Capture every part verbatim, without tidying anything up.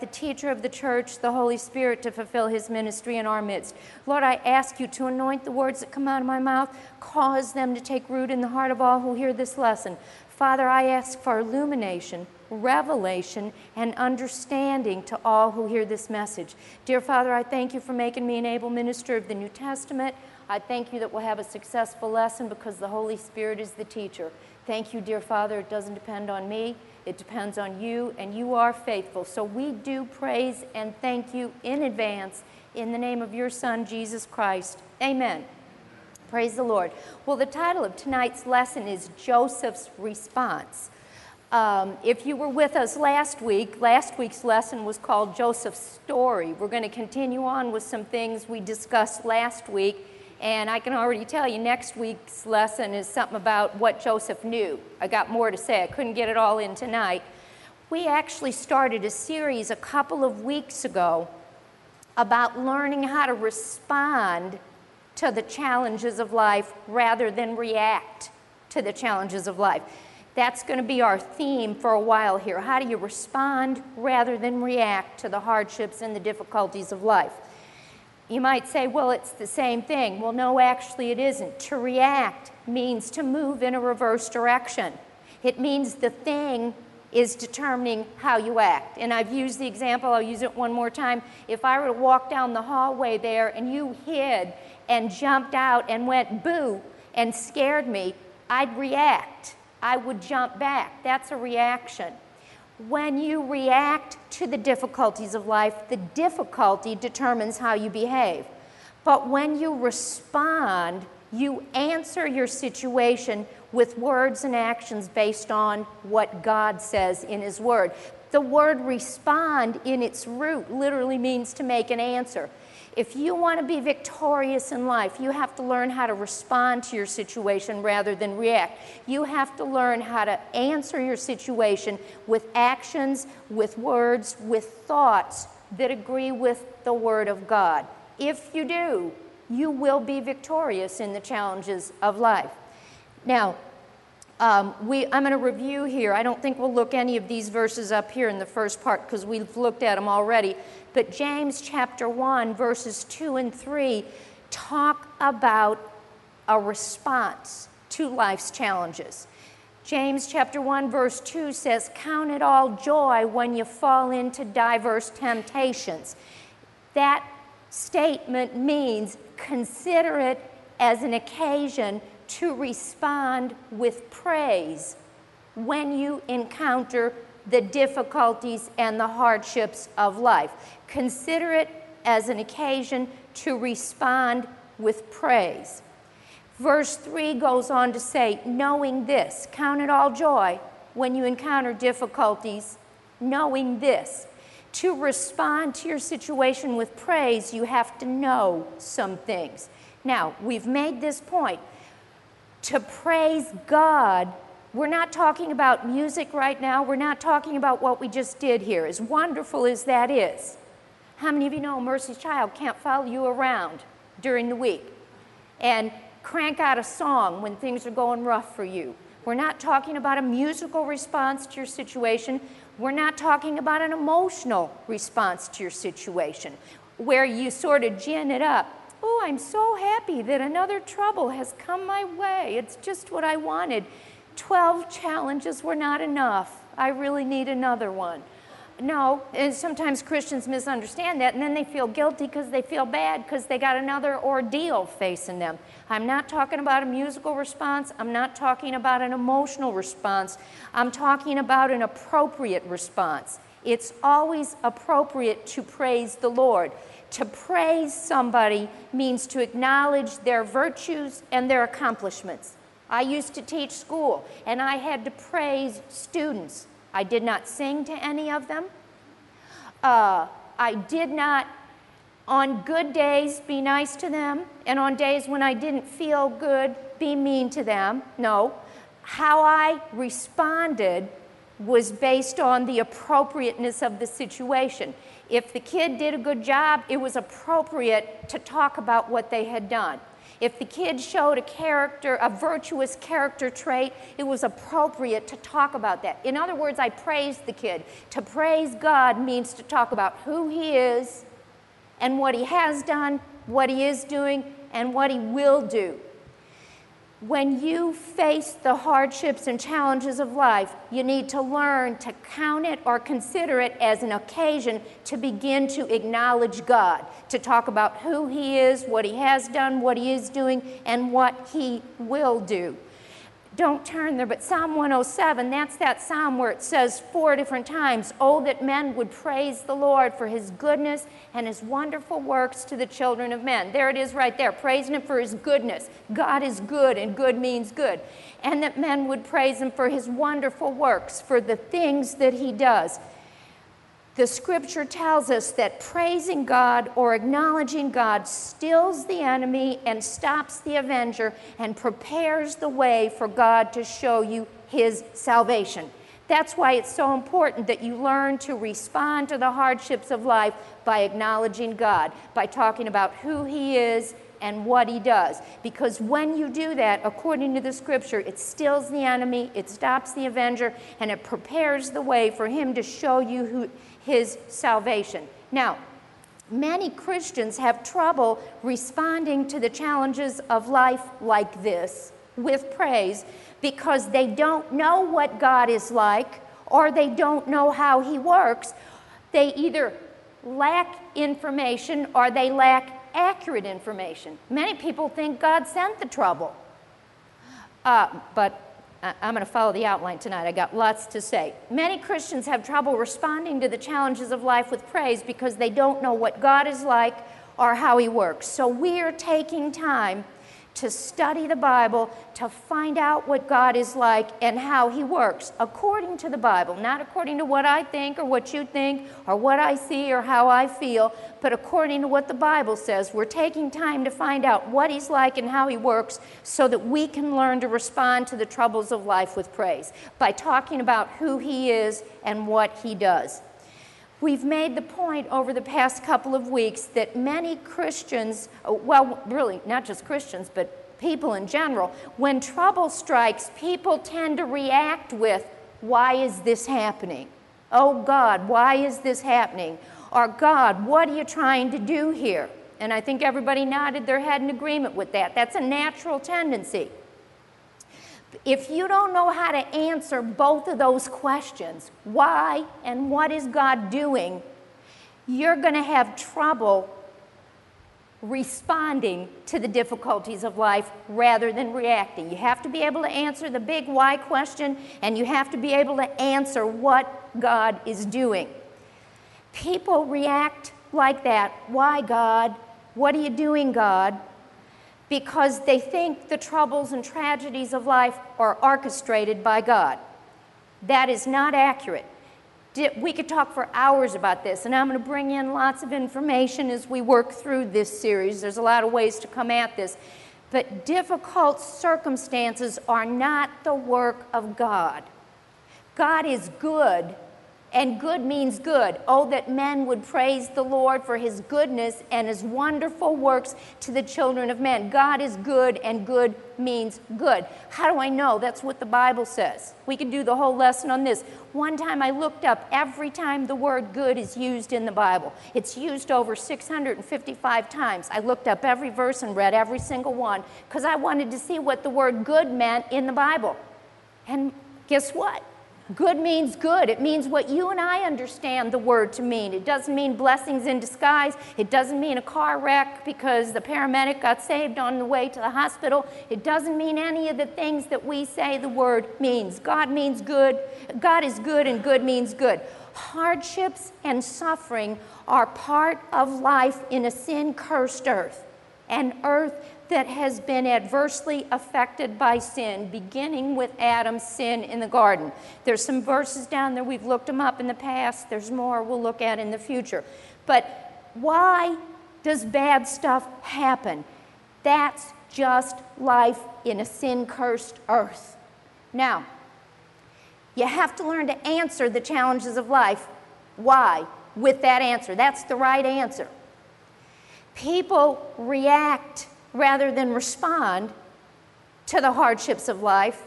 the teacher of the church, the Holy Spirit, to fulfill his ministry in our midst. Lord, I ask you to anoint the words that come out of my mouth, cause them to take root in the heart of all who hear this lesson. Father, I ask for illumination, revelation, and understanding to all who hear this message. Dear Father, I thank you for making me an able minister of the New Testament. I thank you that we'll have a successful lesson because the Holy Spirit is the teacher. Thank you, dear Father. It doesn't depend on me. It depends on you, and you are faithful. So we do praise and thank you in advance in the name of your Son, Jesus Christ. Amen. Praise the Lord. Well, the title of tonight's lesson is Joseph's Response. Um, if you were with us last week, last week's lesson was called Joseph's Story. We're going to continue on with some things we discussed last week. And I can already tell you next week's lesson is something about what Joseph knew. I got more to say. I couldn't get it all in tonight. We actually started a series a couple of weeks ago about learning how to respond to the challenges of life rather than react to the challenges of life. That's going to be our theme for a while here. How do you respond rather than react to the hardships and the difficulties of life? You might say, well, it's the same thing. Well, no, actually it isn't. To react means to move in a reverse direction. It means the thing is determining how you act. And I've used the example, I'll use it one more time. If I were to walk down the hallway there and you hid and jumped out and went boo and scared me, I'd react. I would jump back. That's a reaction. When you react to the difficulties of life, the difficulty determines how you behave. But when you respond, you answer your situation with words and actions based on what God says in His Word. The word respond in its root literally means to make an answer. If you want to be victorious in life, you have to learn how to respond to your situation rather than react. You have to learn how to answer your situation with actions, with words, with thoughts that agree with the Word of God. If you do, you will be victorious in the challenges of life. Now, um, we, I'm going to review here. I don't think we'll look any of these verses up here in the first part because we've looked at them already. But James chapter one, verses two and three talk about a response to life's challenges. James chapter one, verse two says, "Count it all joy when you fall into diverse temptations." That statement means consider it as an occasion to respond with praise when you encounter the difficulties and the hardships of life. Consider it as an occasion to respond with praise. Verse three goes on to say, knowing this, count it all joy when you encounter difficulties, knowing this. To respond to your situation with praise, you have to know some things. Now, we've made this point. To praise God, we're not talking about music right now. We're not talking about what we just did here, as wonderful as that is. How many of you know Mercy's Child can't follow you around during the week and crank out a song when things are going rough for you? We're not talking about a musical response to your situation. We're not talking about an emotional response to your situation where you sort of gin it up. Oh, I'm so happy that another trouble has come my way. It's just what I wanted. Twelve challenges were not enough. I really need another one. No, and sometimes Christians misunderstand that, and then they feel guilty because they feel bad because they got another ordeal facing them. I'm not talking about a musical response. I'm not talking about an emotional response. I'm talking about an appropriate response. It's always appropriate to praise the Lord. To praise somebody means to acknowledge their virtues and their accomplishments. I used to teach school, and I had to praise students. I did not sing to any of them. Uh, I did not, on good days, be nice to them, and on days when I didn't feel good, be mean to them. No. How I responded was based on the appropriateness of the situation. If the kid did a good job, it was appropriate to talk about what they had done. If the kid showed a character, a virtuous character trait, it was appropriate to talk about that. In other words, I praised the kid. To praise God means to talk about who he is and what he has done, what he is doing, and what he will do. When you face the hardships and challenges of life, you need to learn to count it or consider it as an occasion to begin to acknowledge God, to talk about who he is, what he has done, what he is doing, and what he will do. Don't turn there, but Psalm one oh seven, that's that psalm where it says four different times, "Oh, that men would praise the Lord for his goodness and his wonderful works to the children of men." There it is right there, praising him for his goodness. God is good, and good means good. And that men would praise him for his wonderful works, for the things that he does. The scripture tells us that praising God or acknowledging God stills the enemy and stops the avenger and prepares the way for God to show you his salvation. That's why it's so important that you learn to respond to the hardships of life by acknowledging God, by talking about who he is and what he does. Because when you do that, according to the scripture, it stills the enemy, it stops the avenger, and it prepares the way for him to show you who his salvation. Now, many Christians have trouble responding to the challenges of life like this with praise because they don't know what God is like, or they don't know how he works. They either lack information or they lack accurate information. Many people think God sent the trouble. Uh, but I'm going to follow the outline tonight. I got lots to say. Many Christians have trouble responding to the challenges of life with praise because they don't know what God is like or how he works. So we are taking time to study the Bible, to find out what God is like and how he works, according to the Bible, not according to what I think or what you think or what I see or how I feel, but according to what the Bible says. We're taking time to find out what he's like and how he works so that we can learn to respond to the troubles of life with praise by talking about who he is and what he does. We've made the point over the past couple of weeks that many Christians, well, really, not just Christians, but people in general, when trouble strikes, people tend to react with, "Why is this happening? Oh, God, why is this happening?" Or, "God, what are you trying to do here?" And I think everybody nodded their head in agreement with that. That's a natural tendency. If you don't know how to answer both of those questions, why and what is God doing, you're going to have trouble responding to the difficulties of life rather than reacting. You have to be able to answer the big why question, and you have to be able to answer what God is doing. People react like that. Why, God? What are you doing, God? Because they think the troubles and tragedies of life are orchestrated by God. That is not accurate. We could talk for hours about this, and I'm going to bring in lots of information as we work through this series. There's a lot of ways to come at this. But difficult circumstances are not the work of God. God is good, and good means good. Oh, that men would praise the Lord for his goodness and his wonderful works to the children of men. God is good, and good means good. How do I know? That's what the Bible says. We could do the whole lesson on this. One time I looked up every time the word good is used in the Bible. It's used over six hundred fifty-five times. I looked up every verse and read every single one because I wanted to see what the word good meant in the Bible. And guess what? Good means good. It means what you and I understand the word to mean. It doesn't mean blessings in disguise. It doesn't mean a car wreck because the paramedic got saved on the way to the hospital. It doesn't mean any of the things that we say the word means. God means good. God is good, and good means good. Hardships and suffering are part of life in a sin-cursed earth, an earth that has been adversely affected by sin, beginning with Adam's sin in the garden. There's some verses down there. We've looked them up in the past. There's more we'll look at in the future. But why does bad stuff happen? That's just life in a sin-cursed earth. Now, you have to learn to answer the challenges of life. Why? With that answer. That's the right answer. People react rather than respond to the hardships of life.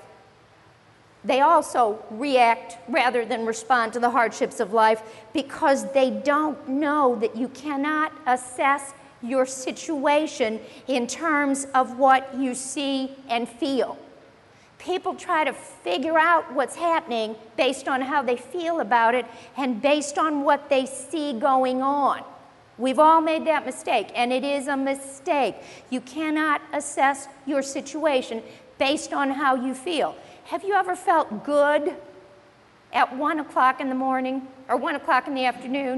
They also react rather than respond to the hardships of life because they don't know that you cannot assess your situation in terms of what you see and feel. People try to figure out what's happening based on how they feel about it and based on what they see going on. We've all made that mistake, and it is a mistake. You cannot assess your situation based on how you feel. Have you ever felt good at one o'clock in the morning or one o'clock in the afternoon,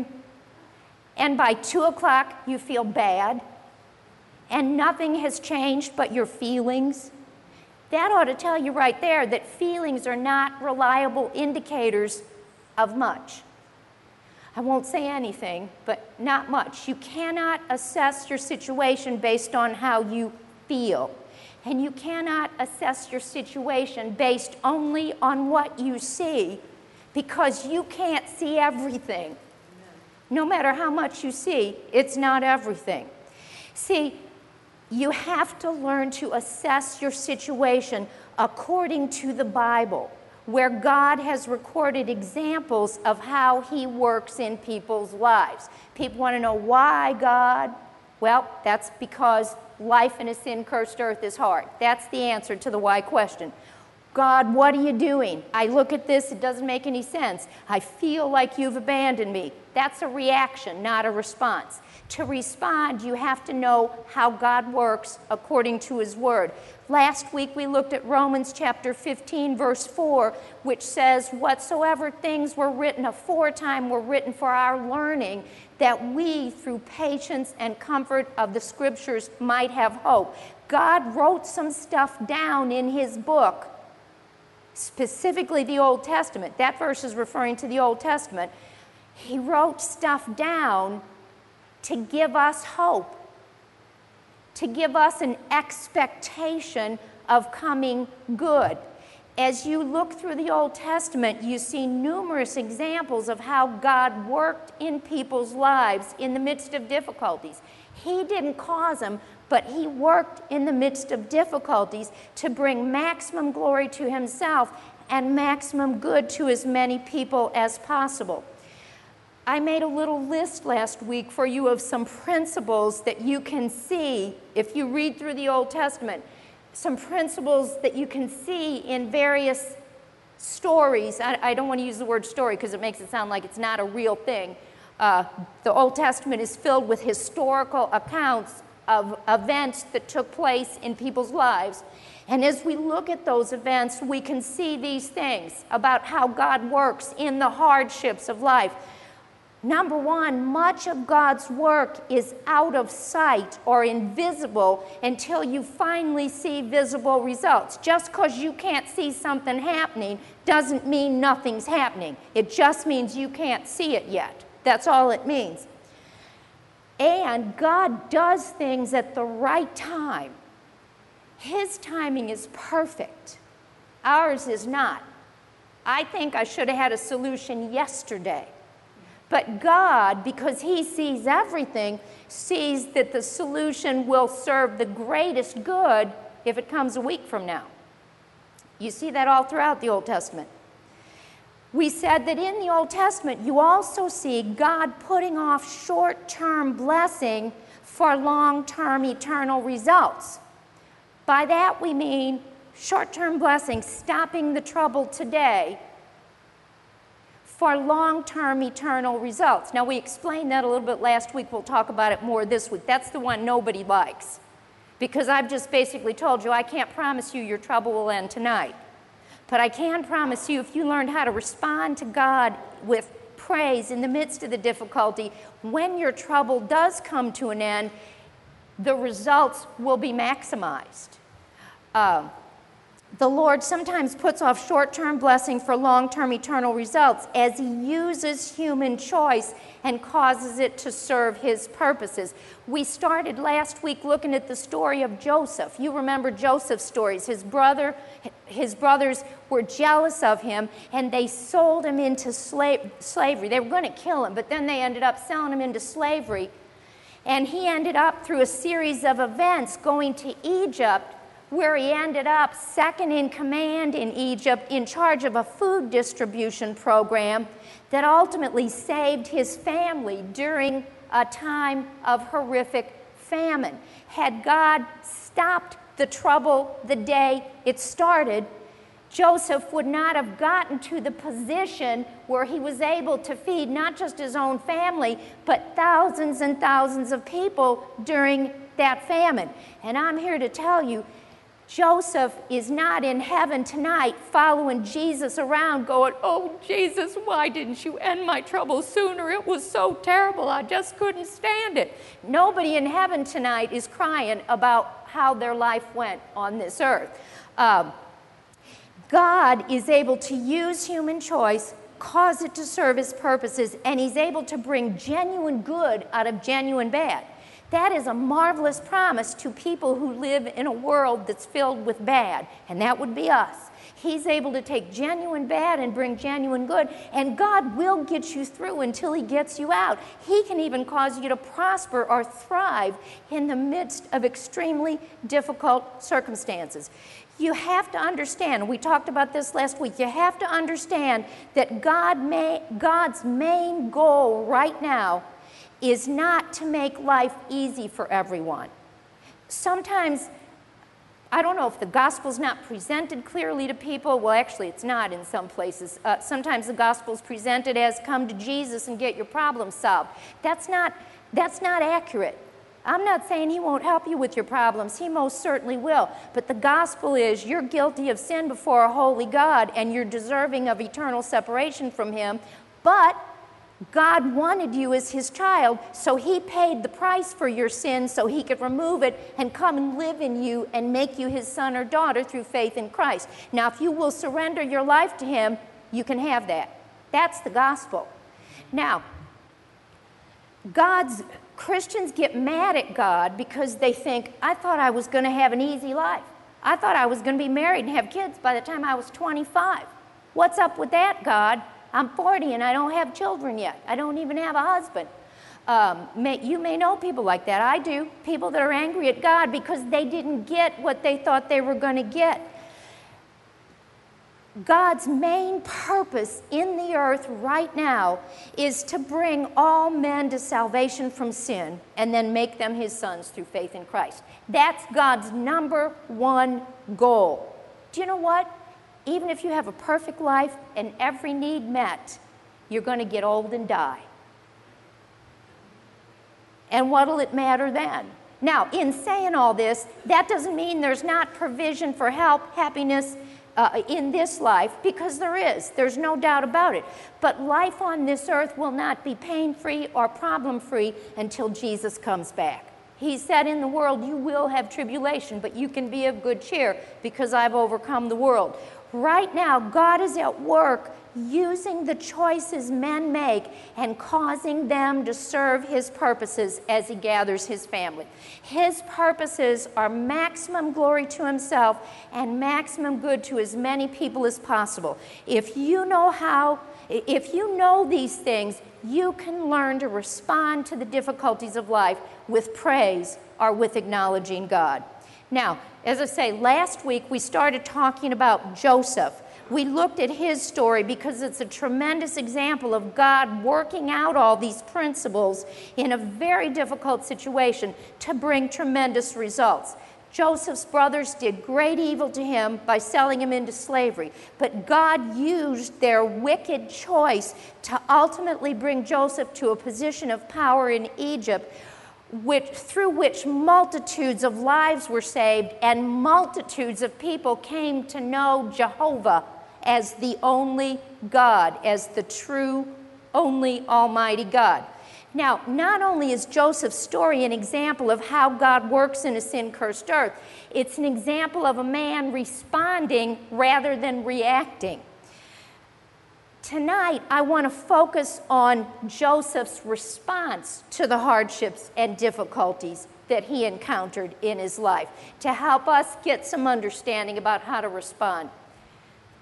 and by two o'clock you feel bad, and nothing has changed but your feelings? That ought to tell you right there that feelings are not reliable indicators of much. I won't say anything, but not much. You cannot assess your situation based on how you feel. And you cannot assess your situation based only on what you see, because you can't see everything. No matter how much you see, it's not everything. See, you have to learn to assess your situation according to the Bible, where God has recorded examples of how He works in people's lives. People want to know, why, God? Well, that's because life in a sin-cursed earth is hard. That's the answer to the why question. God, what are you doing? I look at this, it doesn't make any sense. I feel like you've abandoned me. That's a reaction, not a response. To respond, you have to know how God works according to His Word. Last week we looked at Romans chapter fifteen, verse four, which says, whatsoever things were written aforetime were written for our learning, that we, through patience and comfort of the Scriptures, might have hope. God wrote some stuff down in His book, specifically the Old Testament. That verse is referring to the Old Testament. He wrote stuff down to give us hope, to give us an expectation of coming good. As you look through the Old Testament, you see numerous examples of how God worked in people's lives in the midst of difficulties. He didn't cause them, but He worked in the midst of difficulties to bring maximum glory to Himself and maximum good to as many people as possible. I made a little list last week for you of some principles that you can see if you read through the Old Testament. Some principles that you can see in various stories. I, I don't want to use the word story because it makes it sound like it's not a real thing. Uh, the Old Testament is filled with historical accounts of events that took place in people's lives. And as we look at those events, we can see these things about how God works in the hardships of life. Number one, much of God's work is out of sight or invisible until you finally see visible results. Just because you can't see something happening doesn't mean nothing's happening. It just means you can't see it yet. That's all it means. And God does things at the right time. His timing is perfect. Ours is not. I think I should have had a solution yesterday. But God, because He sees everything, sees that the solution will serve the greatest good if it comes a week from now. You see that all throughout the Old Testament. We said that in the Old Testament, you also see God putting off short-term blessing for long-term eternal results. By that we mean short-term blessing, stopping the trouble today, for long-term eternal results. Now, we explained that a little bit last week. We'll talk about it more this week. That's the one nobody likes, because I've just basically told you I can't promise you your trouble will end tonight. But I can promise you, if you learned how to respond to God with praise in the midst of the difficulty, when your trouble does come to an end, the results will be maximized. Uh, The Lord sometimes puts off short-term blessing for long-term eternal results as He uses human choice and causes it to serve His purposes. We started last week looking at the story of Joseph. You remember Joseph's stories. His brother, his brothers were jealous of him, and they sold him into slave, slavery. They were going to kill him, but then they ended up selling him into slavery. And he ended up, through a series of events, going to Egypt, where he ended up second in command in Egypt, in charge of a food distribution program that ultimately saved his family during a time of horrific famine. Had God stopped the trouble the day it started, Joseph would not have gotten to the position where he was able to feed not just his own family, but thousands and thousands of people during that famine. And I'm here to tell you, Joseph is not in heaven tonight following Jesus around going, "Oh, Jesus, why didn't you end my trouble sooner? It was so terrible. I just couldn't stand it." Nobody in heaven tonight is crying about how their life went on this earth. Um, God is able to use human choice, cause it to serve his purposes, and he's able to bring genuine good out of genuine bad. That is a marvelous promise to people who live in a world that's filled with bad, and that would be us. He's able to take genuine bad and bring genuine good, and God will get you through until he gets you out. He can even cause you to prosper or thrive in the midst of extremely difficult circumstances. You have to understand, we talked about this last week, you have to understand that God may, God's main goal right now is not to make life easy for everyone. Sometimes, I don't know if the gospel's not presented clearly to people. Well, actually, it's not in some places. Uh, sometimes the gospel's presented as, come to Jesus and get your problems solved. That's not, that's not accurate. I'm not saying he won't help you with your problems. He most certainly will. But the gospel is you're guilty of sin before a holy God, and you're deserving of eternal separation from him. But God wanted you as his child, so he paid the price for your sin so he could remove it and come and live in you and make you his son or daughter through faith in Christ. Now, if you will surrender your life to him, you can have that. That's the gospel. Now, God's Christians get mad at God because they think, I thought I was going to have an easy life. I thought I was going to be married and have kids by the time I was twenty-five. What's up with that, God? I'm forty and I don't have children yet. I don't even have a husband. Um, may, you may know people like that. I do. People that are angry at God because they didn't get what they thought they were going to get. God's main purpose in the earth right now is to bring all men to salvation from sin and then make them his sons through faith in Christ. That's God's number one goal. Do you know what? Even if you have a perfect life and every need met, you're going to get old and die. And what'll it matter then? Now, in saying all this, that doesn't mean there's not provision for help, happiness uh, in this life, because there is. There's no doubt about it. But life on this earth will not be pain-free or problem-free until Jesus comes back. He said, in the world you will have tribulation, but you can be of good cheer because I've overcome the world. Right now, God is at work using the choices men make and causing them to serve his purposes as he gathers his family. His purposes are maximum glory to himself and maximum good to as many people as possible. If you know how, if you know these things, you can learn to respond to the difficulties of life with praise or with acknowledging God. Now, as I say, last week we started talking about Joseph. We looked at his story because it's a tremendous example of God working out all these principles in a very difficult situation to bring tremendous results. Joseph's brothers did great evil to him by selling him into slavery, but God used their wicked choice to ultimately bring Joseph to a position of power in Egypt, which, through which multitudes of lives were saved and multitudes of people came to know Jehovah as the only God, as the true, only Almighty God. Now, not only is Joseph's story an example of how God works in a sin-cursed earth, it's an example of a man responding rather than reacting. Tonight, I want to focus on Joseph's response to the hardships and difficulties that he encountered in his life to help us get some understanding about how to respond.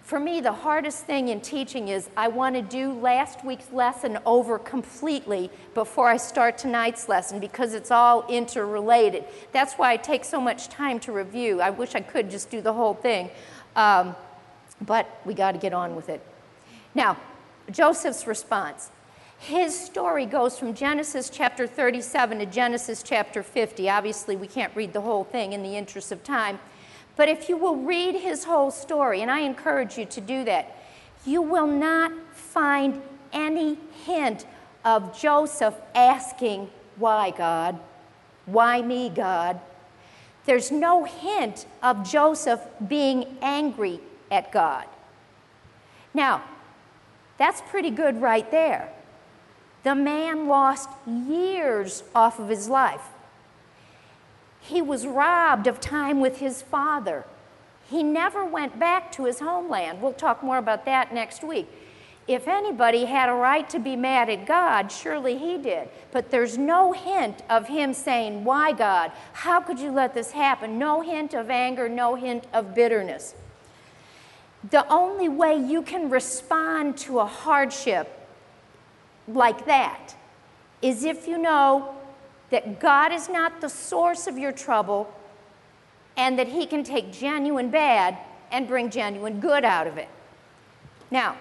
For me, the hardest thing in teaching is I want to do last week's lesson over completely before I start tonight's lesson because it's all interrelated. That's why it takes so much time to review. I wish I could just do the whole thing, um, but we got to get on with it. Now, Joseph's response. His story goes from Genesis chapter thirty-seven to Genesis chapter fifty. Obviously, we can't read the whole thing in the interest of time. But if you will read his whole story, and I encourage you to do that, you will not find any hint of Joseph asking, why God? Why me, God? There's no hint of Joseph being angry at God. Now, that's pretty good right there. The man lost years off of his life. He was robbed of time with his father. He never went back to his homeland. We'll talk more about that next week. If anybody had a right to be mad at God, surely he did. But there's no hint of him saying, why God? How could you let this happen? No hint of anger, no hint of bitterness. The only way you can respond to a hardship like that is if you know that God is not the source of your trouble and that he can take genuine bad and bring genuine good out of it. Now,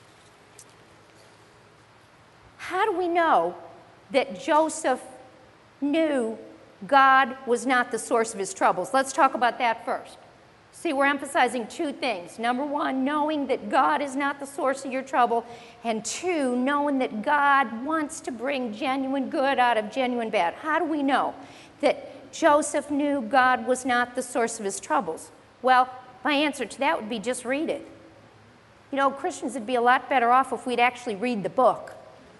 how do we know that Joseph knew God was not the source of his troubles? Let's talk about that first. See, we're emphasizing two things. Number one, knowing that God is not the source of your trouble. And two, knowing that God wants to bring genuine good out of genuine bad. How do we know that Joseph knew God was not the source of his troubles? Well, my answer to that would be just read it. You know, Christians would be a lot better off if we'd actually read the book.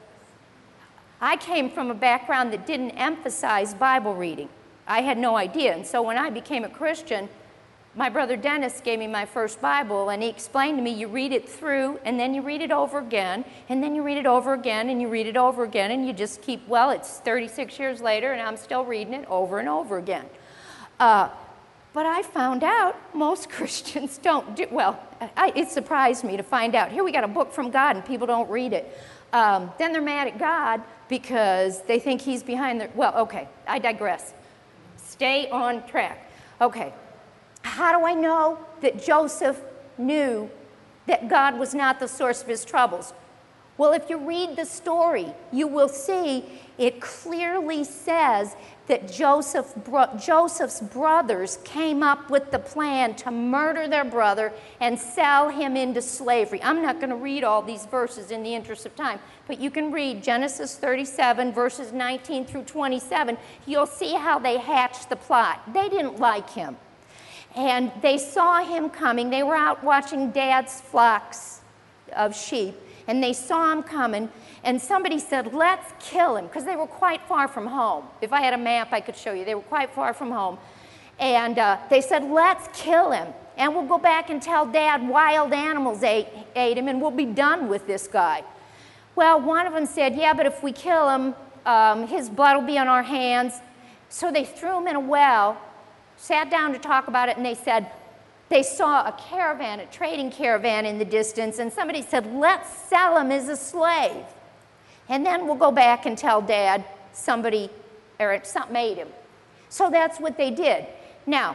I came from a background that didn't emphasize Bible reading. I had no idea. And so when I became a Christian, my brother Dennis gave me my first Bible, and he explained to me, you read it through, and then you read it over again, and then you read it over again, and you read it over again, and you just keep, well, it's thirty-six years later, and I'm still reading it over and over again. Uh, but I found out most Christians don't do, well, I, it surprised me to find out. Here we got a book from God, and people don't read it. Um, then they're mad at God because they think he's behind their, well, okay, I digress. Stay on track. Okay. How do I know that Joseph knew that God was not the source of his troubles? Well, if you read the story, you will see it clearly says that Joseph, Joseph's brothers came up with the plan to murder their brother and sell him into slavery. I'm not going to read all these verses in the interest of time, but you can read Genesis thirty-seven, verses nineteen through twenty-seven. You'll see how they hatched the plot. They didn't like him. And they saw him coming. They were out watching Dad's flocks of sheep, and they saw him coming, and somebody said, let's kill him, because they were quite far from home. If I had a map, I could show you. They were quite far from home. And uh, they said, let's kill him, and we'll go back and tell Dad wild animals ate, ate him, and we'll be done with this guy. Well, one of them said, yeah, but if we kill him, um, his blood will be on our hands. So they threw him in a well, sat down to talk about it, and they said, they saw a caravan, a trading caravan in the distance, and somebody said, let's sell him as a slave. And then we'll go back and tell Dad somebody, or something ate him. So that's what they did. Now,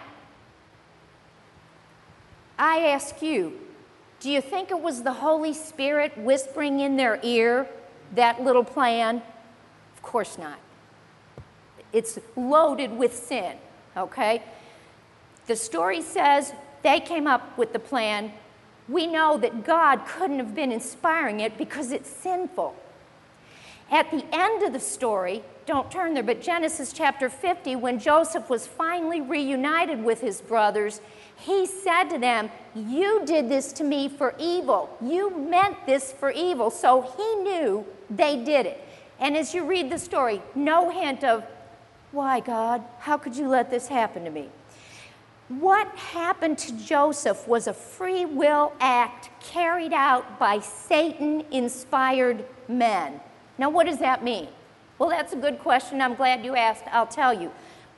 I ask you, do you think it was the Holy Spirit whispering in their ear that little plan? Of course not. It's loaded with sin. Okay? The story says they came up with the plan. We know that God couldn't have been inspiring it because it's sinful. At the end of the story, don't turn there, but Genesis chapter fifty, when Joseph was finally reunited with his brothers, he said to them, you did this to me for evil. You meant this for evil. So he knew they did it. And as you read the story, no hint of, why, God? How could you let this happen to me? What happened to Joseph was a free will act carried out by Satan-inspired men. Now, what does that mean? Well, that's a good question. I'm glad you asked. I'll tell you.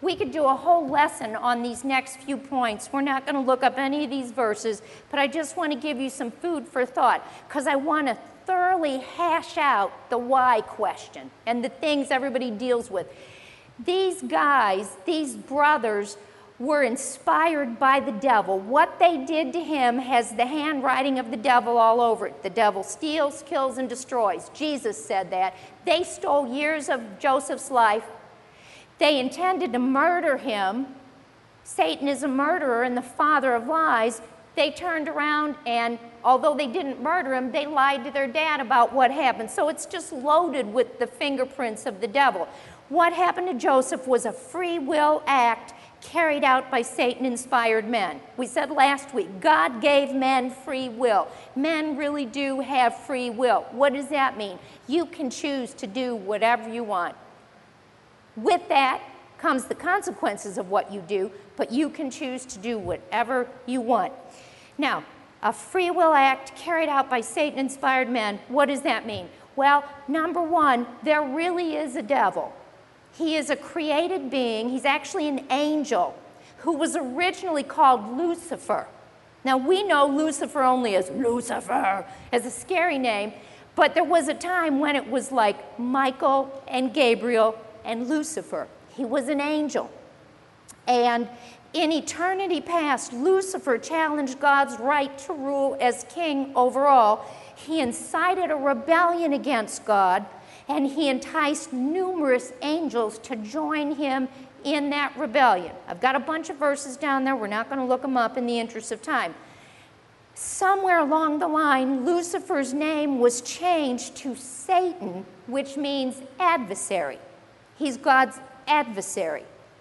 We could do a whole lesson on these next few points. We're not going to look up any of these verses, but I just want to give you some food for thought, because I want to thoroughly hash out the why question and the things everybody deals with. These guys, these brothers, were inspired by the devil. What they did to him has the handwriting of the devil all over it. The devil steals, kills, and destroys. Jesus said that. They stole years of Joseph's life. They intended to murder him. Satan is a murderer and the father of lies. They turned around and, although they didn't murder him, they lied to their dad about what happened. So it's just loaded with the fingerprints of the devil. What happened to Joseph was a free will act carried out by Satan-inspired men. We said last week, God gave men free will. Men really do have free will. What does that mean? You can choose to do whatever you want. With that comes the consequences of what you do, but you can choose to do whatever you want. Now, a free will act carried out by Satan-inspired men, what does that mean? Well, number one, there really is a devil. He is a created being. He's actually an angel who was originally called Lucifer. Now, we know Lucifer only as Lucifer, as a scary name, but there was a time when it was like Michael and Gabriel and Lucifer. He was an angel. And in eternity past, Lucifer challenged God's right to rule as king over all. He incited a rebellion against God, and he enticed numerous angels to join him in that rebellion. I've got a bunch of verses down there. We're not going to look them up in the interest of time. Somewhere along the line, Lucifer's name was changed to Satan, which means adversary. He's God's adversary.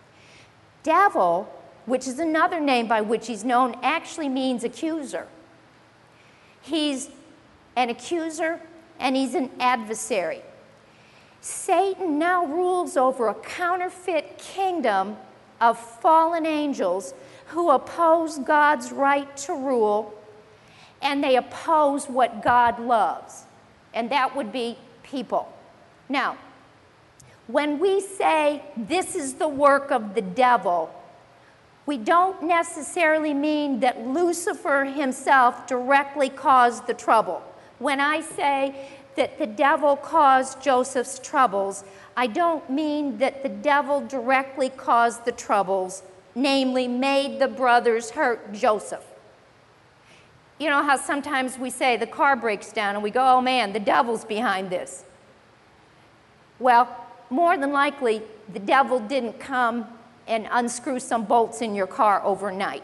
Devil, which is another name by which he's known, actually means accuser. He's an accuser and he's an adversary. Satan now rules over a counterfeit kingdom of fallen angels who oppose God's right to rule, and they oppose what God loves, and that would be people. Now, when we say this is the work of the devil, we don't necessarily mean that Lucifer himself directly caused the trouble. When I say that the devil caused Joseph's troubles, I don't mean that the devil directly caused the troubles, namely made the brothers hurt Joseph. You know how sometimes we say the car breaks down and we go, oh man, the devil's behind this. Well, more than likely, the devil didn't come and unscrew some bolts in your car overnight.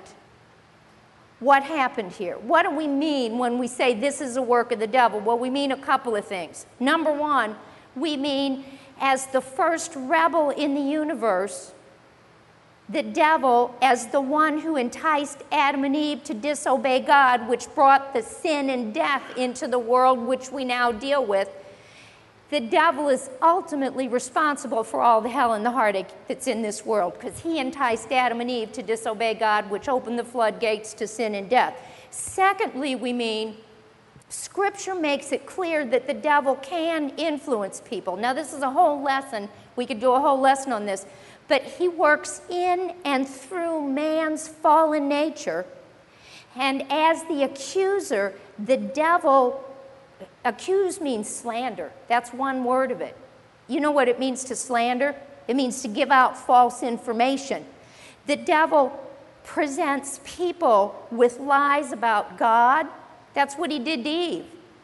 What happened here? What do we mean when we say this is a work of the devil? Well, we mean a couple of things. Number one, we mean as the first rebel in the universe, the devil, as the one who enticed Adam and Eve to disobey God, which brought the sin and death into the world which we now deal with, the devil is ultimately responsible for all the hell and the heartache that's in this world, because he enticed Adam and Eve to disobey God, which opened the floodgates to sin and death. Secondly, we mean Scripture makes it clear that the devil can influence people. Now, this is a whole lesson. We could do a whole lesson on this. But he works in and through man's fallen nature. And as the accuser, the devil, accuse means slander. That's one word of it. You know what it means to slander? It means to give out false information. The devil presents people with lies about God. That's what he did to Eve.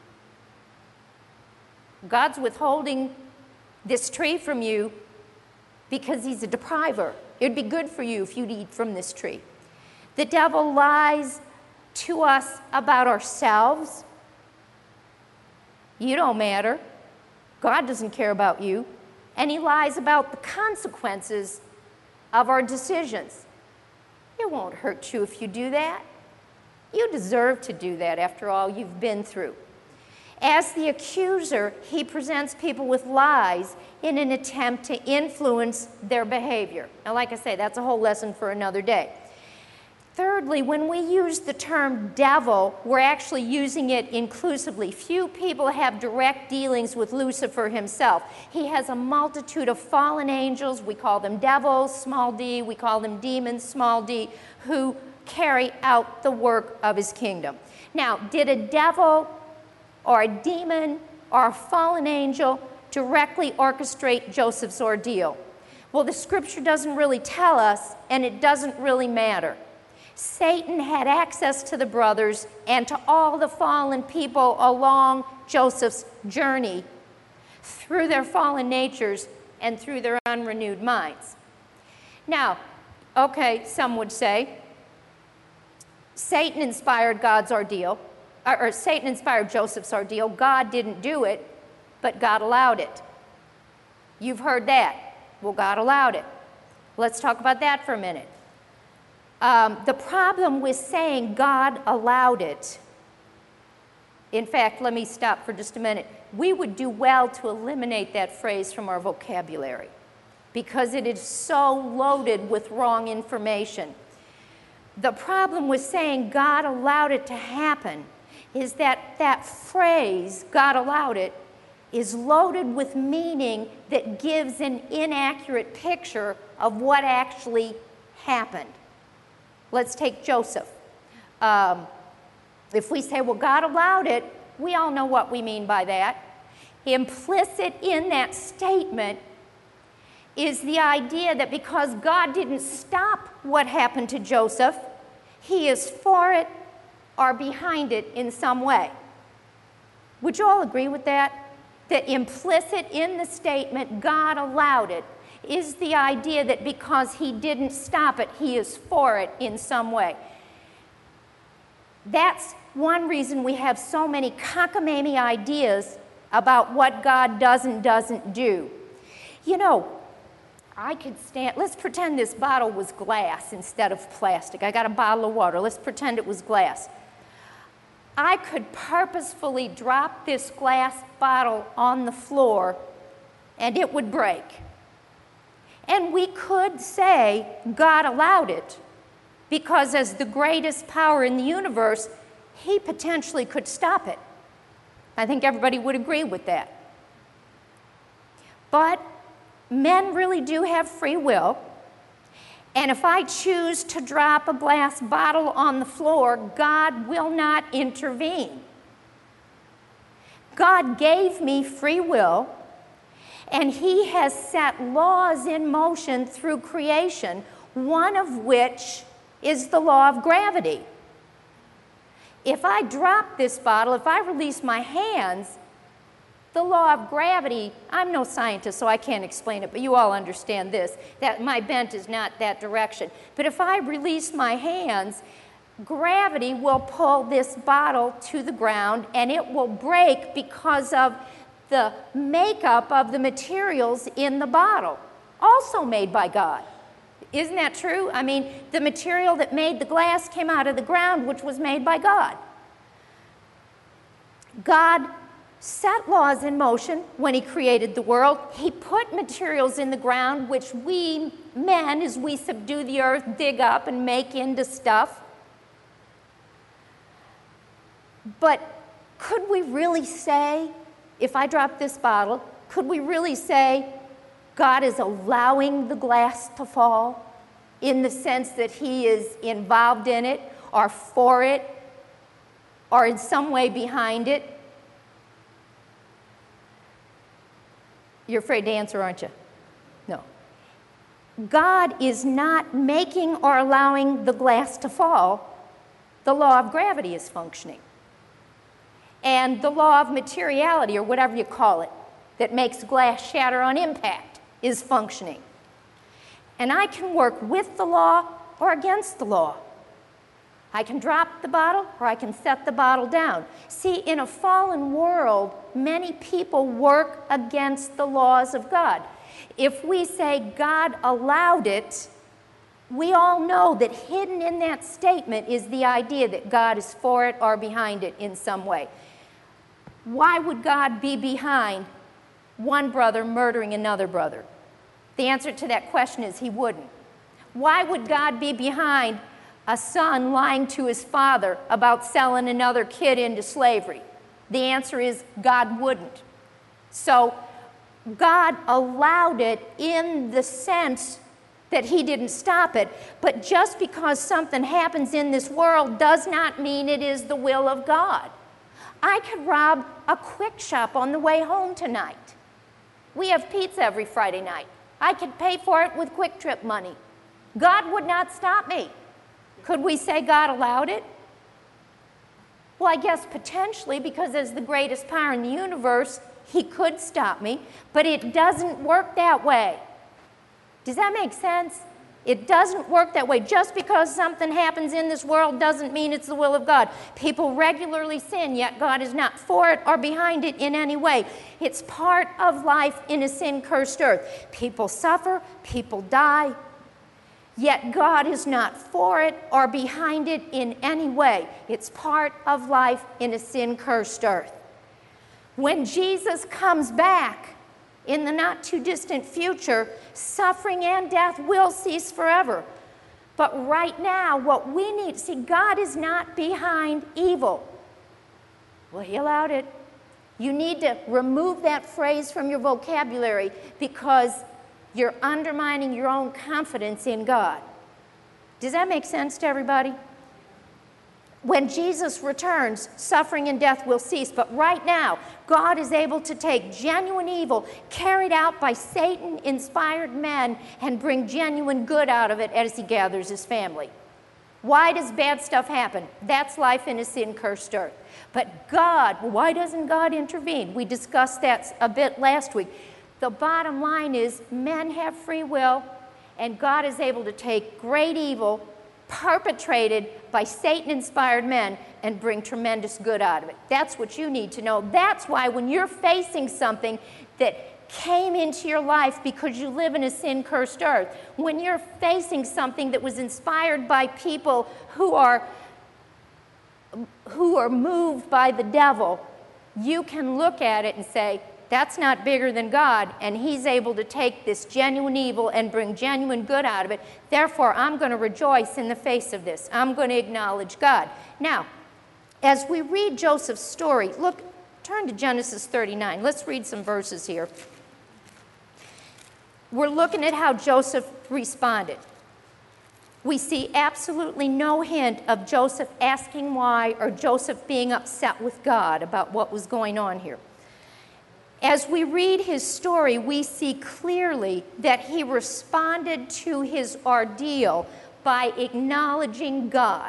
God's withholding this tree from you because he's a depriver. It'd be good for you if you'd eat from this tree. The devil lies to us about ourselves. You don't matter. God doesn't care about you. And he lies about the consequences of our decisions. It won't hurt you if you do that. You deserve to do that after all you've been through. As the accuser, he presents people with lies in an attempt to influence their behavior. Now, like I say, that's a whole lesson for another day. Thirdly, when we use the term devil, we're actually using it inclusively. Few people have direct dealings with Lucifer himself. He has a multitude of fallen angels, we call them devils, small d, we call them demons, small d, who carry out the work of his kingdom. Now, did a devil or a demon or a fallen angel directly orchestrate Joseph's ordeal? Well, the scripture doesn't really tell us, and it doesn't really matter. Satan had access to the brothers and to all the fallen people along Joseph's journey through their fallen natures and through their unrenewed minds. Now, okay, some would say, Satan inspired God's ordeal, or, or Satan inspired Joseph's ordeal. God didn't do it, but God allowed it. You've heard that. Well, God allowed it. Let's talk about that for a minute. Um, the problem with saying God allowed it, in fact, let me stop for just a minute. We would do well to eliminate that phrase from our vocabulary because it is so loaded with wrong information. The problem with saying God allowed it to happen is that that phrase, God allowed it, is loaded with meaning that gives an inaccurate picture of what actually happened. Let's take Joseph. Um, if we say, well, God allowed it, we all know what we mean by that. Implicit in that statement is the idea that because God didn't stop what happened to Joseph, he is for it or behind it in some way. Would you all agree with that? That implicit in the statement, God allowed it, is the idea that because he didn't stop it, he is for it in some way. That's one reason we have so many cockamamie ideas about what God does and doesn't do. You know, I could stand, let's pretend this bottle was glass instead of plastic. I got a bottle of water. Let's pretend it was glass. I could purposefully drop this glass bottle on the floor and it would break. And we could say God allowed it because as the greatest power in the universe, he potentially could stop it. I think everybody would agree with that. But men really do have free will. And if I choose to drop a glass bottle on the floor, God will not intervene. God gave me free will, and he has set laws in motion through creation, one of which is the law of gravity. If I drop this bottle, if I release my hands, the law of gravity, I'm no scientist, so I can't explain it, but you all understand this, that my bent is not that direction. But if I release my hands, gravity will pull this bottle to the ground, and it will break because of the makeup of the materials in the bottle, also made by God. Isn't that true? I mean, the material that made the glass came out of the ground, which was made by God. God set laws in motion when he created the world. He put materials in the ground, which we men, as we subdue the earth, dig up and make into stuff. But could we really say, if I drop this bottle, could we really say God is allowing the glass to fall in the sense that he is involved in it or for it or in some way behind it? You're afraid to answer, aren't you? No. God is not making or allowing the glass to fall. The law of gravity is functioning. And the law of materiality, or whatever you call it, that makes glass shatter on impact, is functioning. And I can work with the law or against the law. I can drop the bottle or I can set the bottle down. See, in a fallen world, many people work against the laws of God. If we say God allowed it, we all know that hidden in that statement is the idea that God is for it or behind it in some way. Why would God be behind one brother murdering another brother? The answer to that question is he wouldn't. Why would God be behind a son lying to his father about selling another kid into slavery? The answer is God wouldn't. So God allowed it in the sense that he didn't stop it. But just because something happens in this world does not mean it is the will of God. I could rob a Quick Shop on the way home tonight. We have pizza every Friday night. I could pay for it with Quick Trip money. God would not stop me. Could we say God allowed it? Well, I guess potentially, because as the greatest power in the universe, he could stop me, but it doesn't work that way. Does that make sense? It doesn't work that way. Just because something happens in this world doesn't mean it's the will of God. People regularly sin, yet God is not for it or behind it in any way. It's part of life in a sin-cursed earth. People suffer, people die, yet God is not for it or behind it in any way. It's part of life in a sin-cursed earth. When Jesus comes back in the not-too-distant future, suffering and death will cease forever. But right now, what we need, see, God is not behind evil. Well, he allowed it. You need to remove that phrase from your vocabulary because you're undermining your own confidence in God. Does that make sense to everybody? When Jesus returns, suffering and death will cease. But right now, God is able to take genuine evil carried out by Satan-inspired men and bring genuine good out of it as he gathers his family. Why does bad stuff happen? That's life in a sin-cursed earth. But God, why doesn't God intervene? We discussed that a bit last week. The bottom line is men have free will, and God is able to take great evil perpetrated by Satan-inspired men and bring tremendous good out of it. That's what you need to know. That's why when you're facing something that came into your life because you live in a sin-cursed earth, when you're facing something that was inspired by people who are, who are moved by the devil, you can look at it and say, that's not bigger than God, and he's able to take this genuine evil and bring genuine good out of it. Therefore, I'm going to rejoice in the face of this. I'm going to acknowledge God. Now, as we read Joseph's story, look, turn to Genesis thirty-nine. Let's read some verses here. We're looking at how Joseph responded. We see absolutely no hint of Joseph asking why or Joseph being upset with God about what was going on here. As we read his story, we see clearly that he responded to his ordeal by acknowledging God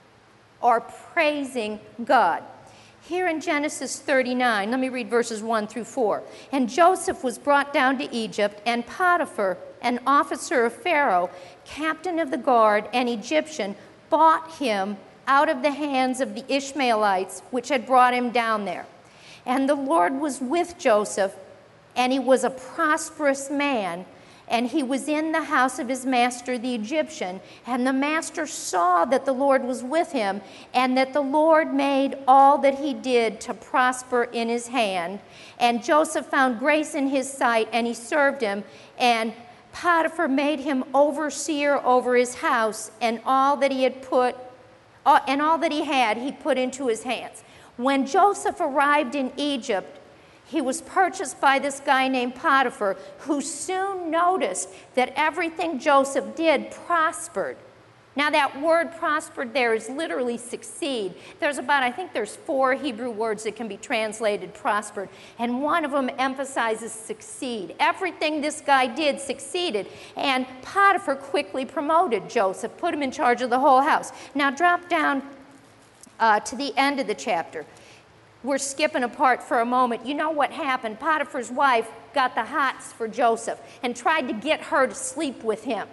or praising God. Here in Genesis thirty-nine, let me read verses one through four. And Joseph was brought down to Egypt, and Potiphar, an officer of Pharaoh, captain of the guard, an Egyptian, bought him out of the hands of the Ishmaelites, which had brought him down there. And the Lord was with Joseph, and he was a prosperous man, and he was in the house of his master, the Egyptian. And the master saw that the Lord was with him, and that the Lord made all that he did to prosper in his hand. And Joseph found grace in his sight, and he served him. And Potiphar made him overseer over his house, and all that he had put, uh, and all that he had, he put into his hands. When Joseph arrived in Egypt, he was purchased by this guy named Potiphar, who soon noticed that everything Joseph did prospered. Now, that word prospered there is literally succeed. There's about, I think there's four Hebrew words that can be translated prospered, and one of them emphasizes succeed. Everything this guy did succeeded, and Potiphar quickly promoted Joseph, put him in charge of the whole house. Now, drop down Uh, to the end of the chapter. We're skipping a part for a moment. You know what happened? Potiphar's wife got the hots for Joseph and tried to get her to sleep with him,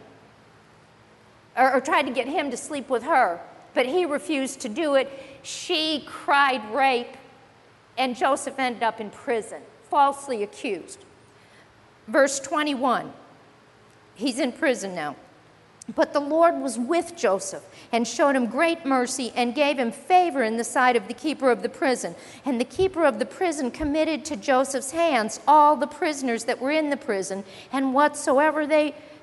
or, or tried to get him to sleep with her, but he refused to do it. She cried rape, and Joseph ended up in prison, falsely accused. Verse twenty-one, he's in prison now. But the Lord was with Joseph and showed him great mercy and gave him favor in the sight of the keeper of the prison. And the keeper of the prison committed to Joseph's hands all the prisoners that were in the prison, and whatsoever they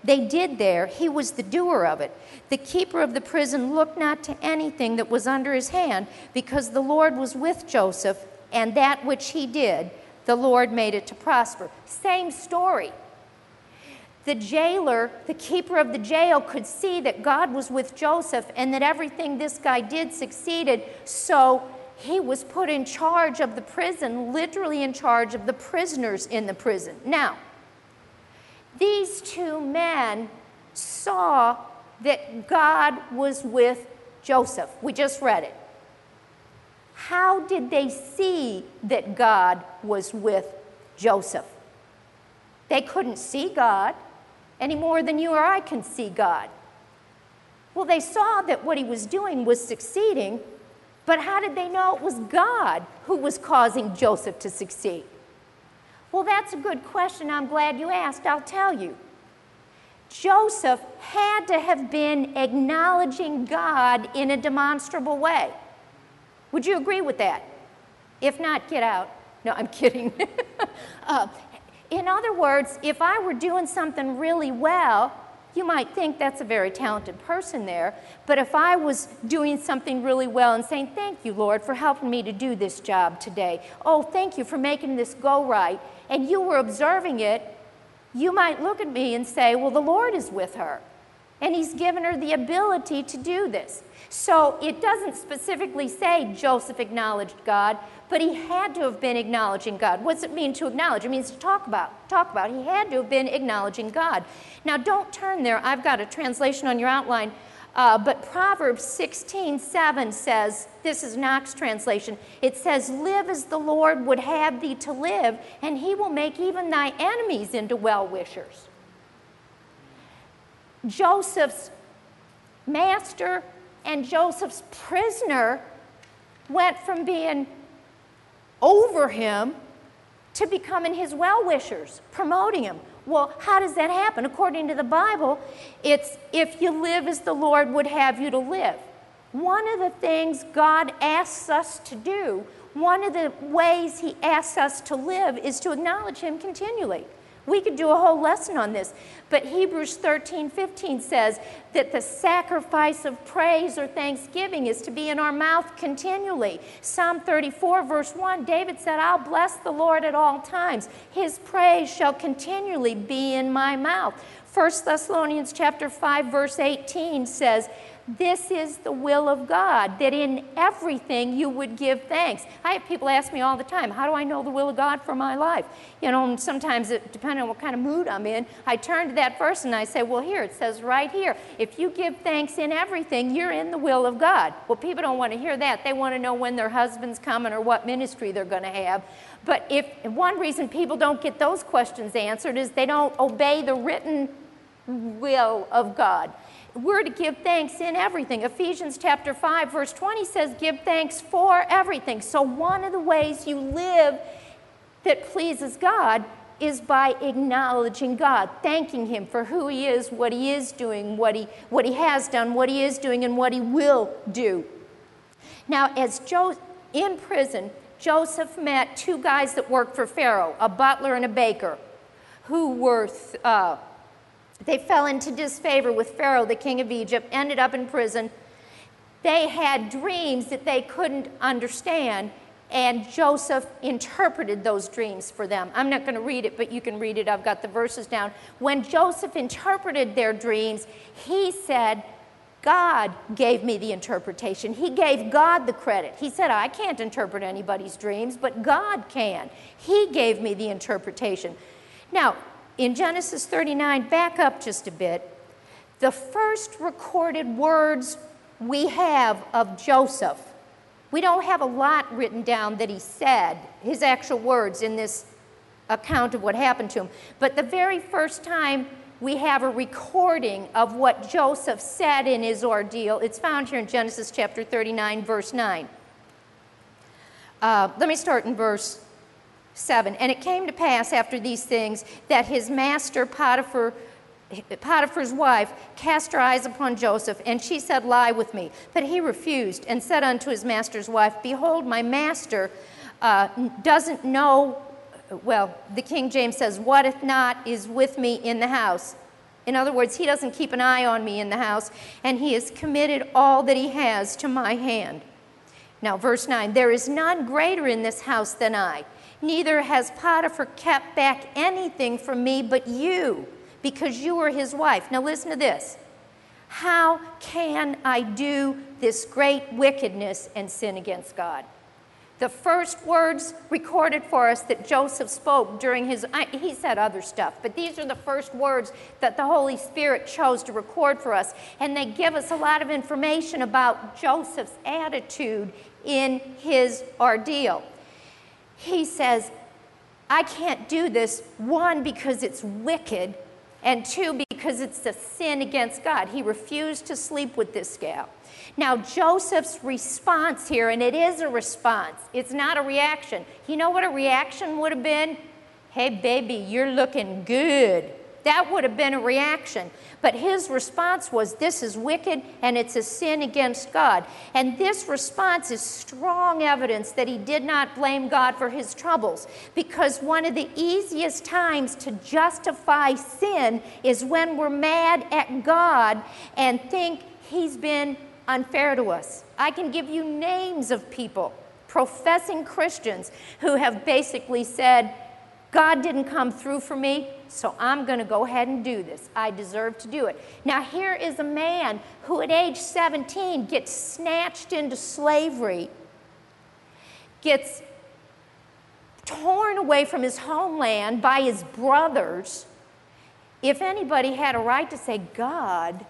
they did there, he was the doer of it. The keeper of the prison looked not to anything that was under his hand, because the Lord was with Joseph, and that which he did, the Lord made it to prosper. Same story. The jailer, the keeper of the jail, could see that God was with Joseph and that everything this guy did succeeded, so he was put in charge of the prison, literally in charge of the prisoners in the prison. Now, these two men saw that God was with Joseph. We just read it. How did they see that God was with Joseph? They couldn't see God any more than you or I can see God. Well, they saw that what he was doing was succeeding, but how did they know it was God who was causing Joseph to succeed? Well, that's a good question. I'm glad you asked. I'll tell you. Joseph had to have been acknowledging God in a demonstrable way. Would you agree with that? If not, get out. No, I'm kidding. uh, in other words, if I were doing something really well, you might think that's a very talented person there. But if I was doing something really well and saying, thank you, Lord, for helping me to do this job today. Oh, thank you for making this go right. And you were observing it, you might look at me and say, well, the Lord is with her. And he's given her the ability to do this. So it doesn't specifically say Joseph acknowledged God, but he had to have been acknowledging God. What does it mean to acknowledge? It means to talk about. Talk about. He had to have been acknowledging God. Now, don't turn there. I've got a translation on your outline. Uh, but Proverbs sixteen seven says, this is Knox translation, it says, live as the Lord would have thee to live, and he will make even thy enemies into well-wishers. Joseph's master and Joseph's prisoner went from being over him to becoming his well-wishers, promoting him. Well, how does that happen? According to the Bible, it's if you live as the Lord would have you to live. One of the things God asks us to do, one of the ways he asks us to live is to acknowledge him continually. We could do a whole lesson on this, but Hebrews thirteen fifteen says that the sacrifice of praise or thanksgiving is to be in our mouth continually. Psalm thirty-four verse one, David said, I'll bless the Lord at all times. His praise shall continually be in my mouth. First Thessalonians chapter five verse eighteen says, this is the will of God, that in everything you would give thanks. I have people ask me all the time, how do I know the will of God for my life? You know, and sometimes, it, depending on what kind of mood I'm in, I turn to that verse and I say, well, here, it says right here, if you give thanks in everything, you're in the will of God. Well, people don't want to hear that. They want to know when their husband's coming or what ministry they're going to have. But if one reason people don't get those questions answered is they don't obey the written will of God. We're to give thanks in everything. Ephesians chapter five verse twenty says give thanks for everything. So one of the ways you live that pleases God is by acknowledging God, thanking him for who he is, what he is doing, what he, what he has done, what he is doing, and what he will do. Now, as Jo- in prison, Joseph met two guys that worked for Pharaoh, a butler and a baker, who were... Uh, They fell into disfavor with Pharaoh, the king of Egypt, ended up in prison. They had dreams that they couldn't understand, and Joseph interpreted those dreams for them. I'm not going to read it, but you can read it. I've got the verses down. When Joseph interpreted their dreams, he said, God gave me the interpretation. He gave God the credit. He said, I can't interpret anybody's dreams, but God can. He gave me the interpretation. Now, in Genesis thirty-nine, back up just a bit, the first recorded words we have of Joseph, we don't have a lot written down that he said, his actual words in this account of what happened to him, but the very first time we have a recording of what Joseph said in his ordeal, it's found here in Genesis chapter thirty-nine, verse nine. Uh, let me start in verse seven. And it came to pass after these things that his master Potiphar, Potiphar's wife cast her eyes upon Joseph, and she said, lie with me. But he refused and said unto his master's wife, behold, my master uh, doesn't know, well, the King James says, what if not is with me in the house. In other words, he doesn't keep an eye on me in the house, and he has committed all that he has to my hand. Now, verse nine, there is none greater in this house than I. Neither has Potiphar kept back anything from me but you, because you are his wife. Now, listen to this. How can I do this great wickedness and sin against God? The first words recorded for us that Joseph spoke during his, I, he said other stuff, but these are the first words that the Holy Spirit chose to record for us. And they give us a lot of information about Joseph's attitude in his ordeal. He says, I can't do this, one, because it's wicked, and two, because it's a sin against God. He refused to sleep with this gal. Now, Joseph's response here, and it is a response, it's not a reaction. You know what a reaction would have been? Hey, baby, you're looking good. That would have been a reaction. But his response was, this is wicked and it's a sin against God. And this response is strong evidence that he did not blame God for his troubles, because one of the easiest times to justify sin is when we're mad at God and think he's been unfair to us. I can give you names of people, professing Christians, who have basically said, God didn't come through for me, so I'm going to go ahead and do this. I deserve to do it. Now, here is a man who at age seventeen gets snatched into slavery, gets torn away from his homeland by his brothers. If anybody had a right to say, God,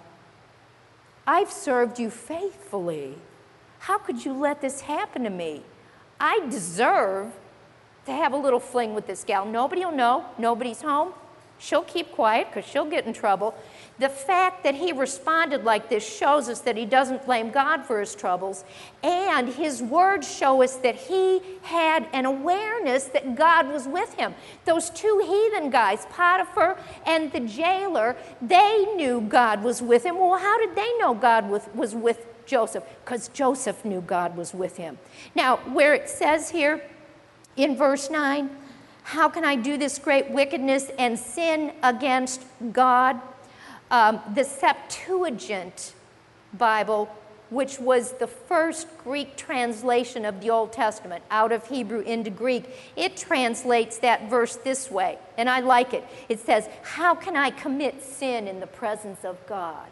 I've served you faithfully. How could you let this happen to me? I deserve to have a little fling with this gal. Nobody will know. Nobody's home. She'll keep quiet because she'll get in trouble. The fact that he responded like this shows us that he doesn't blame God for his troubles, and his words show us that he had an awareness that God was with him. Those two heathen guys, Potiphar and the jailer, they knew God was with him. Well, how did they know God was, was with Joseph? Because Joseph knew God was with him. Now, where it says here in verse nine, how can I do this great wickedness and sin against God? Um, the Septuagint Bible, which was the first Greek translation of the Old Testament out of Hebrew into Greek, it translates that verse this way, and I like it. It says, how can I commit sin in the presence of God?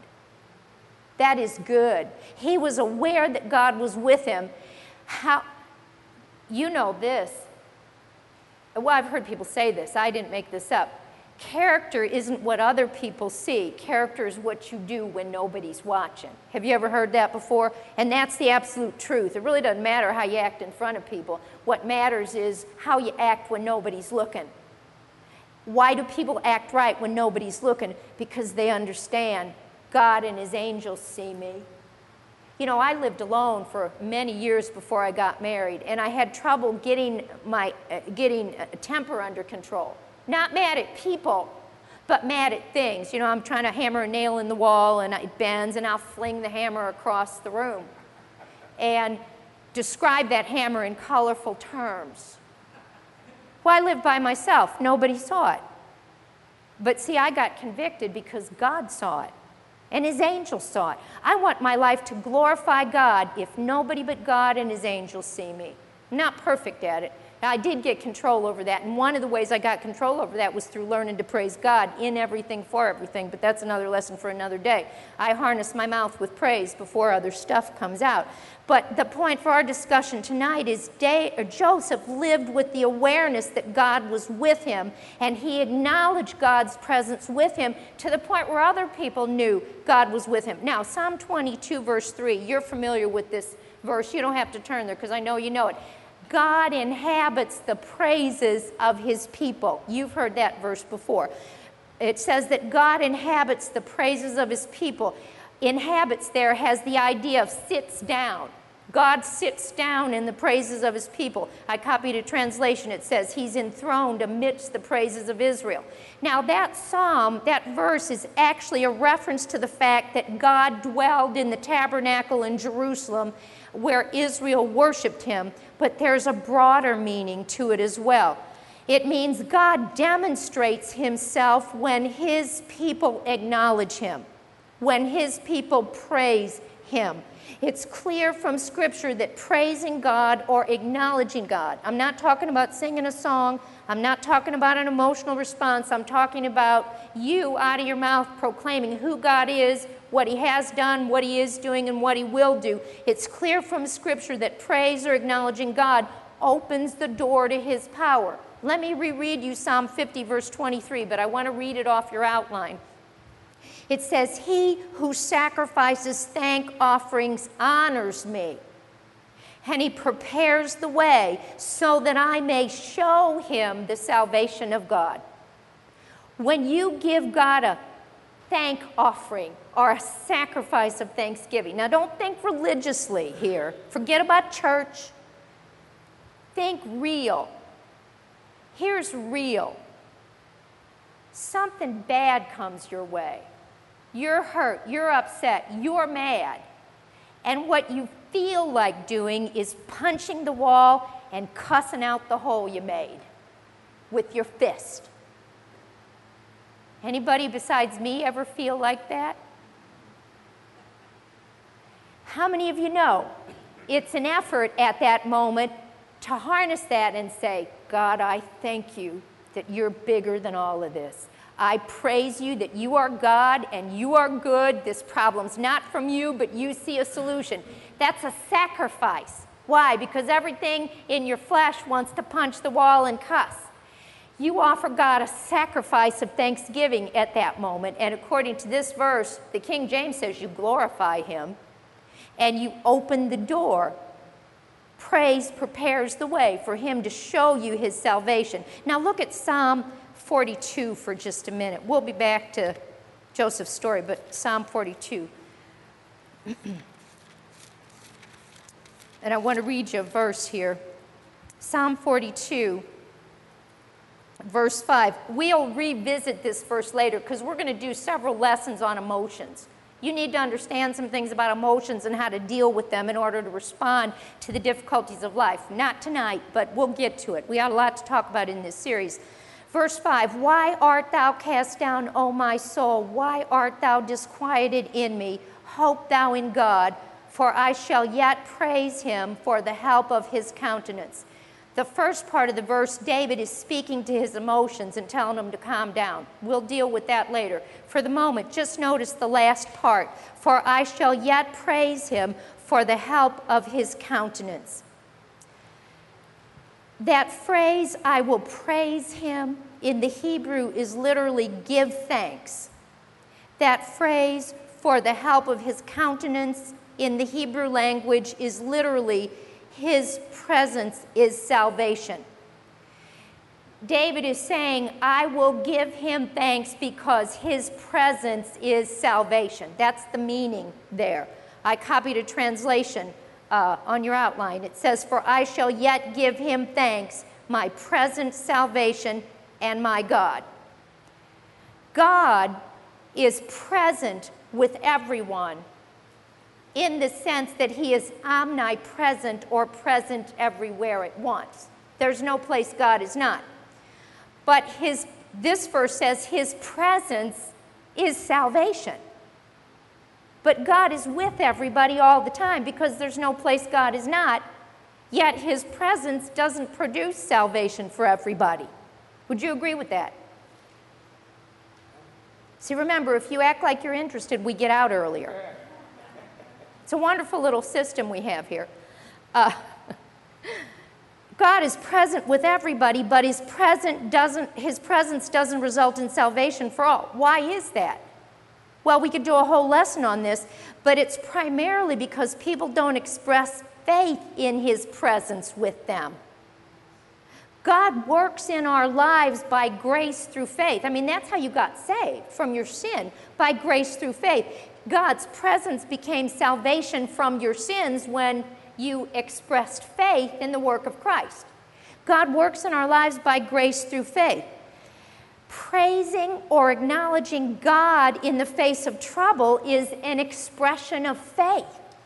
That is good. He was aware that God was with him. How, you know this. Well, I've heard people say this. I didn't make this up. Character isn't what other people see. Character is what you do when nobody's watching. Have you ever heard that before? And that's the absolute truth. It really doesn't matter how you act in front of people. What matters is how you act when nobody's looking. Why do people act right when nobody's looking? Because they understand God and his angels see me. You know, I lived alone for many years before I got married, and I had trouble getting my uh, getting a temper under control. Not mad at people, but mad at things. You know, I'm trying to hammer a nail in the wall, and it bends, and I'll fling the hammer across the room and describe that hammer in colorful terms. Well, I lived by myself. Nobody saw it. But see, I got convicted because God saw it. And his angels saw it. I want my life to glorify God if nobody but God and his angels see me. I'm not perfect at it. I did get control over that, and one of the ways I got control over that was through learning to praise God in everything for everything, but that's another lesson for another day. I harness my mouth with praise before other stuff comes out. But the point for our discussion tonight is Day, or Joseph lived with the awareness that God was with him, and he acknowledged God's presence with him to the point where other people knew God was with him. Now, Psalm twenty-two, verse three, you're familiar with this verse. You don't have to turn there because I know you know it. God inhabits the praises of his people. You've heard that verse before. It says that God inhabits the praises of his people. Inhabits there has the idea of sits down. God sits down in the praises of his people. I copied a translation. It says he's enthroned amidst the praises of Israel. Now that psalm, that verse is actually a reference to the fact that God dwelled in the tabernacle in Jerusalem where Israel worshiped him, but there's a broader meaning to it as well. It means God demonstrates himself when his people acknowledge him, when his people praise him. It's clear from Scripture that praising God or acknowledging God, I'm not talking about singing a song, I'm not talking about an emotional response, I'm talking about you out of your mouth proclaiming who God is, what he has done, what he is doing, and what he will do. It's clear from Scripture that praise or acknowledging God opens the door to his power. Let me reread you Psalm fifty, verse twenty-three, but I want to read it off your outline. It says, he who sacrifices thank offerings honors me, and he prepares the way so that I may show him the salvation of God. When you give God a thank offering or a sacrifice of thanksgiving, now don't think religiously here. Forget about church. Think real. Here's real. Something bad comes your way. You're hurt, you're upset, you're mad. And what you feel like doing is punching the wall and cussing out the hole you made with your fist. Anybody besides me ever feel like that? How many of you know it's an effort at that moment to harness that and say, God, I thank you that you're bigger than all of this. I praise you that you are God and you are good. This problem's not from you, but you see a solution. That's a sacrifice. Why? Because everything in your flesh wants to punch the wall and cuss. You offer God a sacrifice of thanksgiving at that moment, and according to this verse, the King James says you glorify him, and you open the door. Praise prepares the way for him to show you his salvation. Now look at Psalm forty-two for just a minute. We'll be back to Joseph's story, but Psalm forty-two. And I want to read you a verse here. Psalm forty-two, verse five. We'll revisit this verse later because we're going to do several lessons on emotions. You need to understand some things about emotions and how to deal with them in order to respond to the difficulties of life. Not tonight, but we'll get to it. We got a lot to talk about in this series. Verse five, why art thou cast down, O my soul? Why art thou disquieted in me? Hope thou in God, for I shall yet praise him for the help of his countenance. The first part of the verse, David is speaking to his emotions and telling them to calm down. We'll deal with that later. For the moment, just notice the last part. For I shall yet praise him for the help of his countenance. That phrase, I will praise him, in the Hebrew is literally give thanks. That phrase, for the help of his countenance, in the Hebrew language is literally his presence is salvation. David is saying, I will give him thanks because his presence is salvation. That's the meaning there. I copied a translation uh, on your outline. It says, for I shall yet give him thanks, my present salvation and my God. God is present with everyone in the sense that he is omnipresent or present everywhere at once. There's no place God is not. But his, this verse says his presence is salvation. But God is with everybody all the time because there's no place God is not, yet his presence doesn't produce salvation for everybody. Would you agree with that? See, remember, if you act like you're interested, we get out earlier. It's a wonderful little system we have here. Uh, God is present with everybody, but his, present doesn't, his presence doesn't result in salvation for all. Why is that? Well, we could do a whole lesson on this, but it's primarily because people don't express faith in his presence with them. God works in our lives by grace through faith. I mean, that's how you got saved from your sin, by grace through faith. God's presence became salvation from your sins when you expressed faith in the work of Christ. God works in our lives by grace through faith. Praising or acknowledging God in the face of trouble is an expression of faith.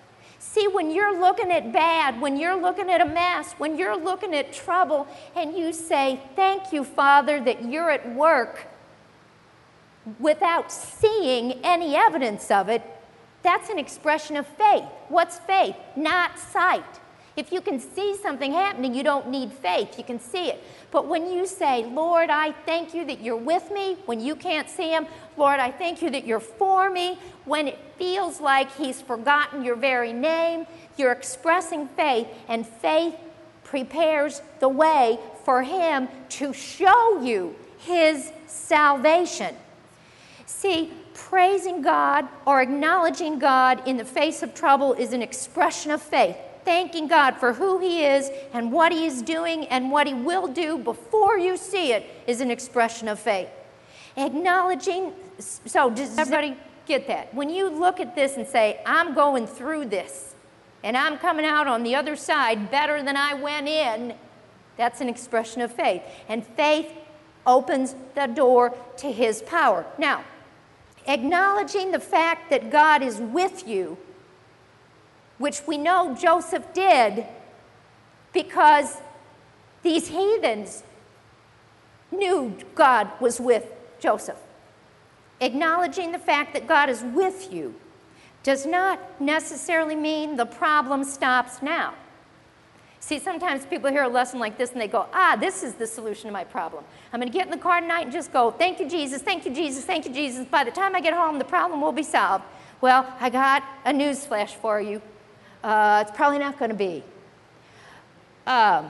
See, when you're looking at bad, when you're looking at a mess, when you're looking at trouble, and you say, thank you, Father, that you're at work, without seeing any evidence of it, that's an expression of faith. What's faith? Not sight. If you can see something happening, you don't need faith. You can see it. But when you say, Lord, I thank you that you're with me when you can't see him. Lord, I thank you that you're for me. When it feels like he's forgotten your very name, you're expressing faith, and faith prepares the way for him to show you his salvation. See, praising God or acknowledging God in the face of trouble is an expression of faith. Thanking God for who he is and what he is doing and what he will do before you see it is an expression of faith. Acknowledging, so does everybody get that? When you look at this and say, I'm going through this and I'm coming out on the other side better than I went in, that's an expression of faith. And faith opens the door to his power. Now, acknowledging the fact that God is with you, which we know Joseph did because these heathens knew God was with Joseph. Acknowledging the fact that God is with you does not necessarily mean the problem stops now. See, sometimes people hear a lesson like this and they go, ah, this is the solution to my problem. I'm going to get in the car tonight and just go, thank you, Jesus, thank you, Jesus, thank you, Jesus. By the time I get home, the problem will be solved. Well, I got a news flash for you. Uh, it's probably not going to be. Um,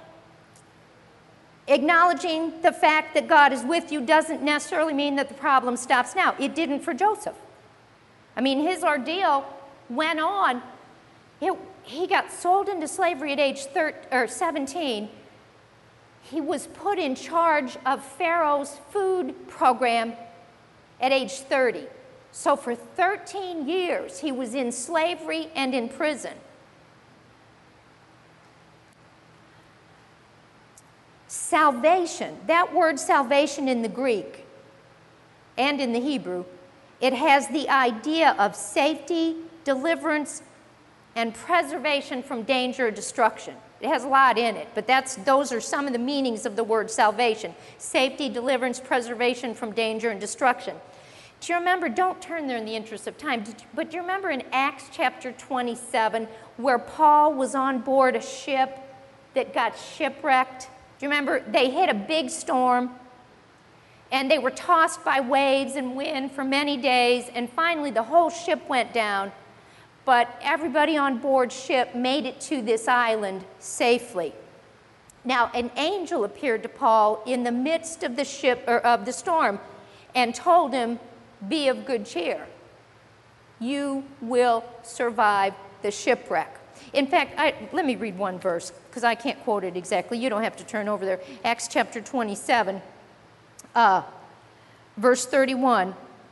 acknowledging the fact that God is with you doesn't necessarily mean that the problem stops now. It didn't for Joseph. I mean, his ordeal went on. It, he got sold into slavery at age thirteen, or seventeen. He was put in charge of Pharaoh's food program at age thirty. So for thirteen years, he was in slavery and in prison. Salvation, that word salvation in the Greek and in the Hebrew, it has the idea of safety, deliverance, and preservation from danger or destruction. It has a lot in it, but that's, those are some of the meanings of the word salvation. Safety, deliverance, preservation from danger and destruction. Do you remember, don't turn there in the interest of time, did you, but do you remember in Acts chapter twenty-seven where Paul was on board a ship that got shipwrecked? Do you remember? They hit a big storm and they were tossed by waves and wind for many days, and finally the whole ship went down, but everybody on board ship made it to this island safely. Now, an angel appeared to Paul in the midst of the ship or of the storm and told him, be of good cheer. You will survive the shipwreck. In fact, I, let me read one verse because I can't quote it exactly. You don't have to turn over there. Acts chapter twenty-seven, uh, verse thirty-one.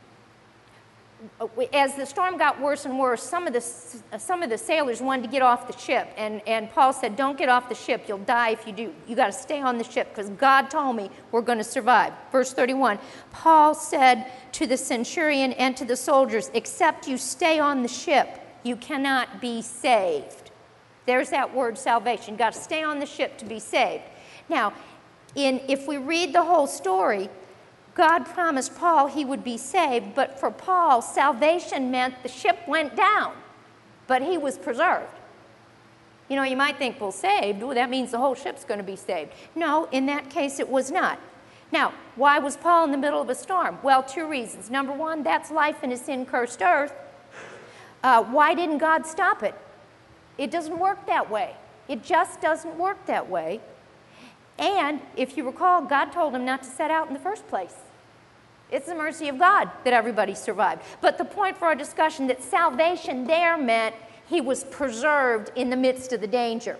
As the storm got worse and worse, some of the, some of the sailors wanted to get off the ship. And, and Paul said, don't get off the ship. You'll die if you do. You got to stay on the ship because God told me we're going to survive. Verse thirty-one, Paul said to the centurion and to the soldiers, except you stay on the ship, you cannot be saved. There's that word salvation. You've got to stay on the ship to be saved. Now, in, if we read the whole story, God promised Paul he would be saved, but for Paul, salvation meant the ship went down, but he was preserved. You know, you might think, well, saved, well, that means the whole ship's going to be saved. No, in that case, it was not. Now, why was Paul in the middle of a storm? Well, two reasons. Number one, that's life in a sin-cursed earth. Uh, why didn't God stop it? It doesn't work that way. It just doesn't work that way. And if you recall, God told him not to set out in the first place. It's the mercy of God that everybody survived. But the point for our discussion, that salvation there meant he was preserved in the midst of the danger.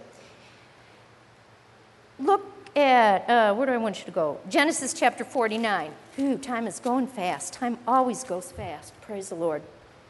Look at, uh, where do I want you to go? Genesis chapter forty-nine. Ooh, time is going fast. Time always goes fast. Praise the Lord.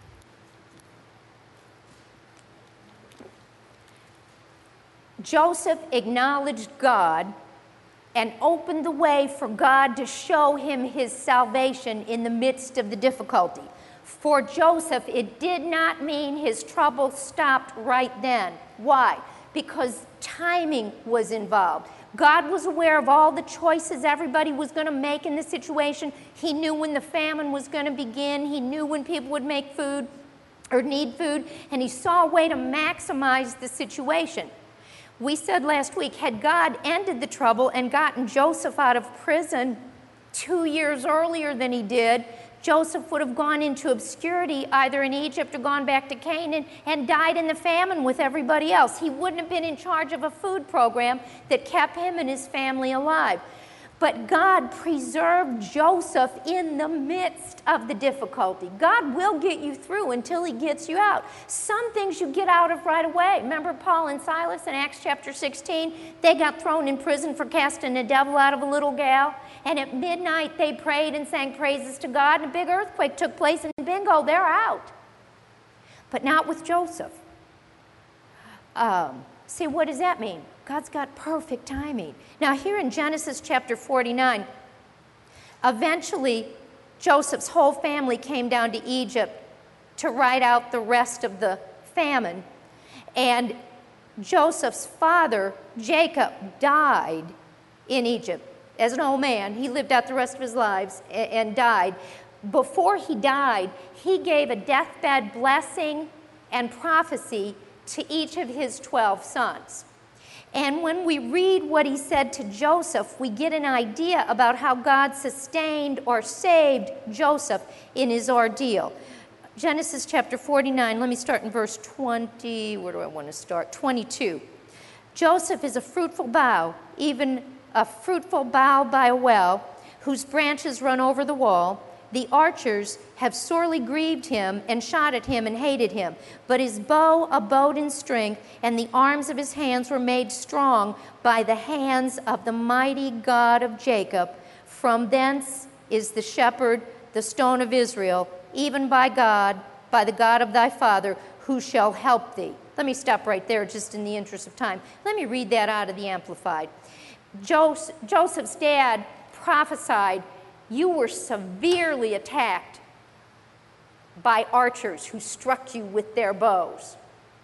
Joseph acknowledged God and opened the way for God to show him his salvation in the midst of the difficulty. For Joseph, it did not mean his trouble stopped right then. Why? Because timing was involved. God was aware of all the choices everybody was going to make in the situation. He knew when the famine was going to begin. He knew when people would make food or need food, and he saw a way to maximize the situation. We said last week, had God ended the trouble and gotten Joseph out of prison two years earlier than he did, Joseph would have gone into obscurity either in Egypt or gone back to Canaan and died in the famine with everybody else. He wouldn't have been in charge of a food program that kept him and his family alive. But God preserved Joseph in the midst of the difficulty. God will get you through until he gets you out. Some things you get out of right away. Remember Paul and Silas in Acts chapter sixteen? They got thrown in prison for casting the devil out of a little gal. And at midnight they prayed and sang praises to God, and a big earthquake took place, and bingo, they're out. But not with Joseph. Um, see, what does that mean? God's got perfect timing. Now here in Genesis chapter forty-nine, eventually Joseph's whole family came down to Egypt to ride out the rest of the famine. And Joseph's father, Jacob, died in Egypt as an old man. He lived out the rest of his lives and died. Before he died, he gave a deathbed blessing and prophecy to each of his twelve sons. And when we read what he said to Joseph, we get an idea about how God sustained or saved Joseph in his ordeal. Genesis chapter forty-nine, let me start in verse twenty. Where do I want to start? twenty-two. Joseph is a fruitful bough, even a fruitful bough by a well, whose branches run over the wall. The archers have sorely grieved him and shot at him and hated him. But his bow abode in strength, and the arms of his hands were made strong by the hands of the mighty God of Jacob. From thence is the shepherd, the stone of Israel, even by God, by the God of thy father, who shall help thee. Let me stop right there just in the interest of time. Let me read that out of the Amplified. Joseph's dad prophesied, you were severely attacked by archers who struck you with their bows.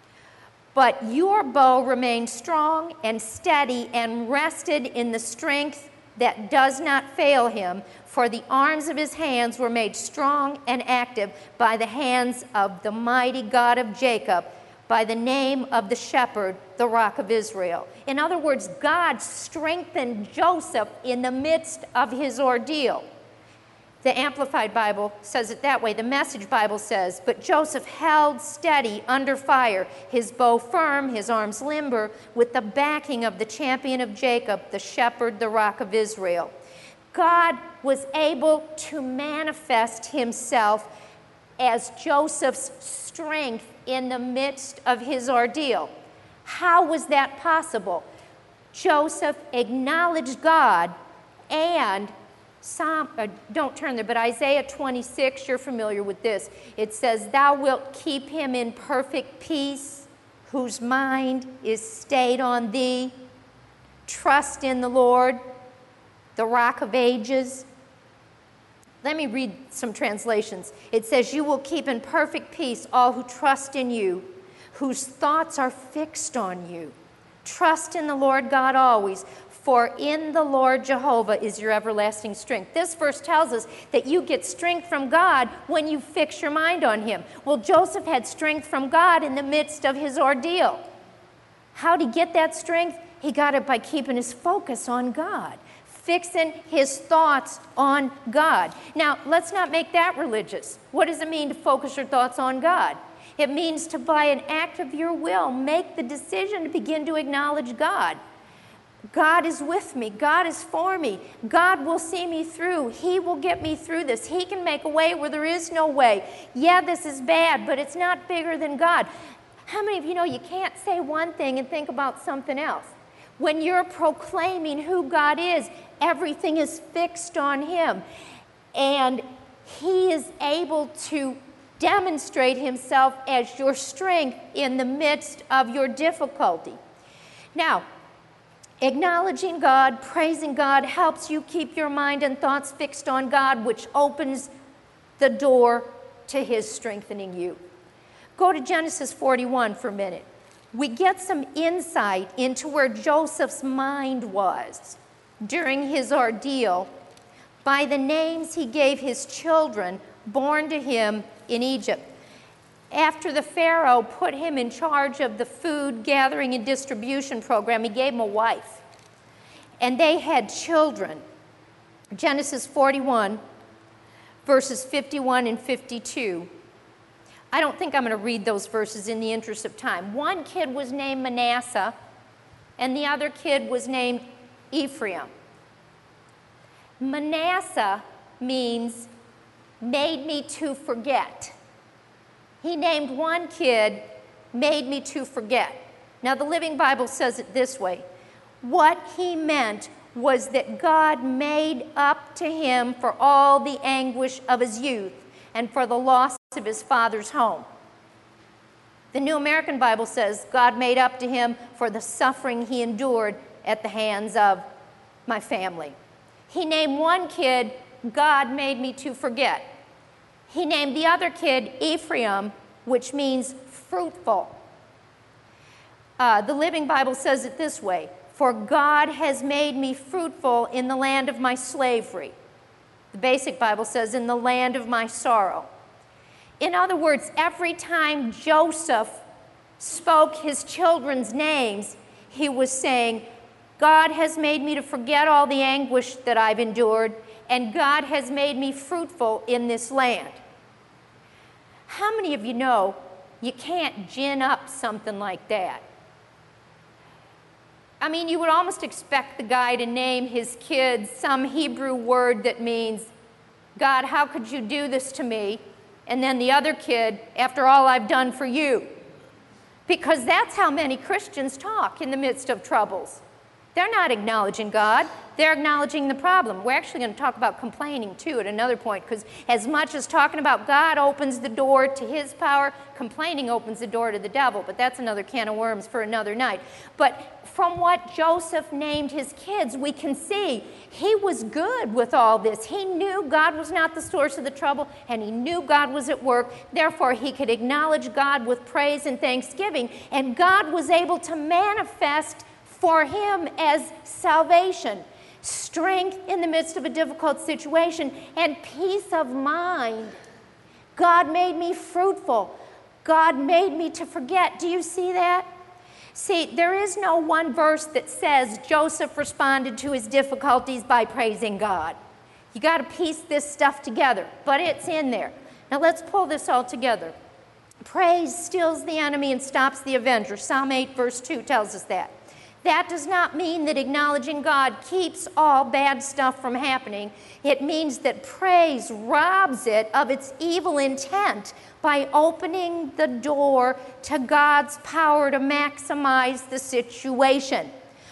But your bow remained strong and steady and rested in the strength that does not fail him, for the arms of his hands were made strong and active by the hands of the mighty God of Jacob, by the name of the shepherd, the rock of Israel. In other words, God strengthened Joseph in the midst of his ordeal. The Amplified Bible says it that way. The Message Bible says, but Joseph held steady under fire, his bow firm, his arms limber, with the backing of the champion of Jacob, the shepherd, the rock of Israel. God was able to manifest himself as Joseph's strength in the midst of his ordeal. How was that possible? Joseph acknowledged God, and Psalm, uh, don't turn there, but Isaiah twenty-six, you're familiar with this. It says, thou wilt keep him in perfect peace, whose mind is stayed on thee. Trust in the Lord, the rock of ages. Let me read some translations. It says, you will keep in perfect peace all who trust in you, whose thoughts are fixed on you. Trust in the Lord God always, for in the Lord Jehovah is your everlasting strength. This verse tells us that you get strength from God when you fix your mind on him. Well, Joseph had strength from God in the midst of his ordeal. How did he get that strength? He got it by keeping his focus on God, fixing his thoughts on God. Now, let's not make that religious. What does it mean to focus your thoughts on God? It means to, by an act of your will, make the decision to begin to acknowledge God. God is with me. God is for me. God will see me through. He will get me through this. He can make a way where there is no way. Yeah, this is bad, but it's not bigger than God. How many of you know you can't say one thing and think about something else? When you're proclaiming who God is, everything is fixed on him. And he is able to demonstrate himself as your strength in the midst of your difficulty. Now, acknowledging God, praising God, helps you keep your mind and thoughts fixed on God, which opens the door to his strengthening you. Go to Genesis forty-one for a minute. We get some insight into where Joseph's mind was during his ordeal by the names he gave his children born to him in Egypt. After the Pharaoh put him in charge of the food gathering and distribution program, he gave him a wife. And they had children. Genesis forty-one, verses fifty-one and fifty-two. I don't think I'm going to read those verses in the interest of time. One kid was named Manasseh, and the other kid was named Ephraim. Manasseh means made me to forget. He named one kid, made me to forget. Now, the Living Bible says it this way. What he meant was that God made up to him for all the anguish of his youth and for the loss of his father's home. The New American Bible says God made up to him for the suffering he endured at the hands of my family. He named one kid, God made me to forget. He named the other kid Ephraim, which means fruitful. Uh, the Living Bible says it this way, for God has made me fruitful in the land of my slavery. The Basic Bible says, in the land of my sorrow. In other words, every time Joseph spoke his children's names, he was saying, God has made me to forget all the anguish that I've endured, and God has made me fruitful in this land. How many of you know you can't gin up something like that? I mean, you would almost expect the guy to name his kids some Hebrew word that means, God, how could you do this to me? And then the other kid, after all I've done for you. Because that's how many Christians talk in the midst of troubles. They're not acknowledging God. They're acknowledging the problem. We're actually going to talk about complaining, too, at another point, because as much as talking about God opens the door to his power, complaining opens the door to the devil. But that's another can of worms for another night. But from what Joseph named his kids, we can see he was good with all this. He knew God was not the source of the trouble, and he knew God was at work. Therefore, he could acknowledge God with praise and thanksgiving, and God was able to manifest for him as salvation, strength in the midst of a difficult situation, and peace of mind. God made me fruitful. God made me to forget. Do you see that? See, there is no one verse that says Joseph responded to his difficulties by praising God. You got to piece this stuff together, but it's in there. Now let's pull this all together. Praise stills the enemy and stops the avenger. Psalm eight verse two tells us that. That does not mean that acknowledging God keeps all bad stuff from happening. It means that praise robs it of its evil intent by opening the door to God's power to maximize the situation.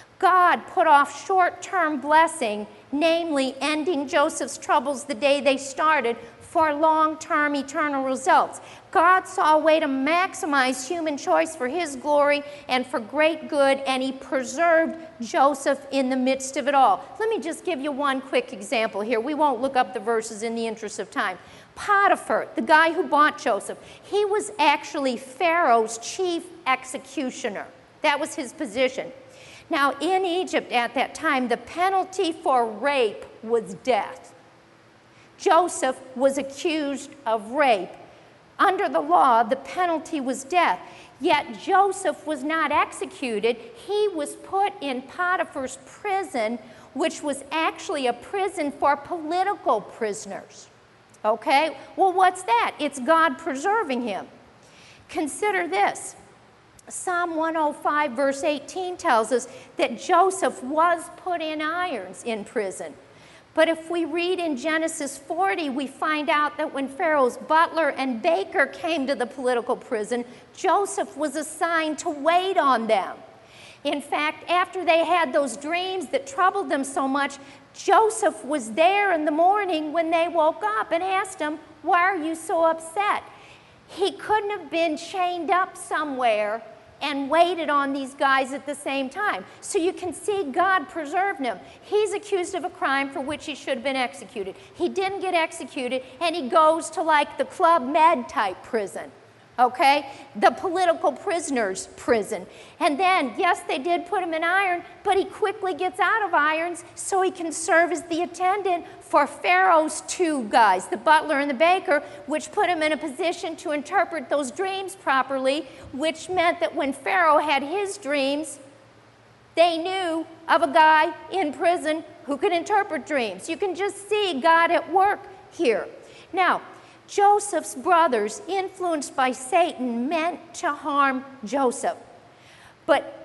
God put off short-term blessing, namely ending Joseph's troubles the day they started, for long-term eternal results. God saw a way to maximize human choice for his glory and for great good, and he preserved Joseph in the midst of it all. Let me just give you one quick example here. We won't look up the verses in the interest of time. Potiphar, the guy who bought Joseph, he was actually Pharaoh's chief executioner. That was his position. Now, in Egypt at that time, the penalty for rape was death. Joseph was accused of rape. Under the law, the penalty was death. Yet Joseph was not executed. He was put in Potiphar's prison, which was actually a prison for political prisoners. Okay? Well, what's that? It's God preserving him. Consider this. Psalm one oh five, verse eighteen tells us that Joseph was put in irons in prison. But if we read in Genesis forty, we find out that when Pharaoh's butler and baker came to the political prison, Joseph was assigned to wait on them. In fact, after they had those dreams that troubled them so much, Joseph was there in the morning when they woke up and asked him, "Why are you so upset?" He couldn't have been chained up somewhere and waited on these guys at the same time. So you can see God preserved him. He's accused of a crime for which he should have been executed. He didn't get executed, and he goes to like the Club Med type prison. Okay, the political prisoners prison. And then, yes, they did put him in iron, but he quickly gets out of irons so he can serve as the attendant for Pharaoh's two guys, the butler and the baker, which put him in a position to interpret those dreams properly, which meant that when Pharaoh had his dreams, they knew of a guy in prison who could interpret dreams. You can just see God at work here. Now, Joseph's brothers, influenced by Satan, meant to harm Joseph. But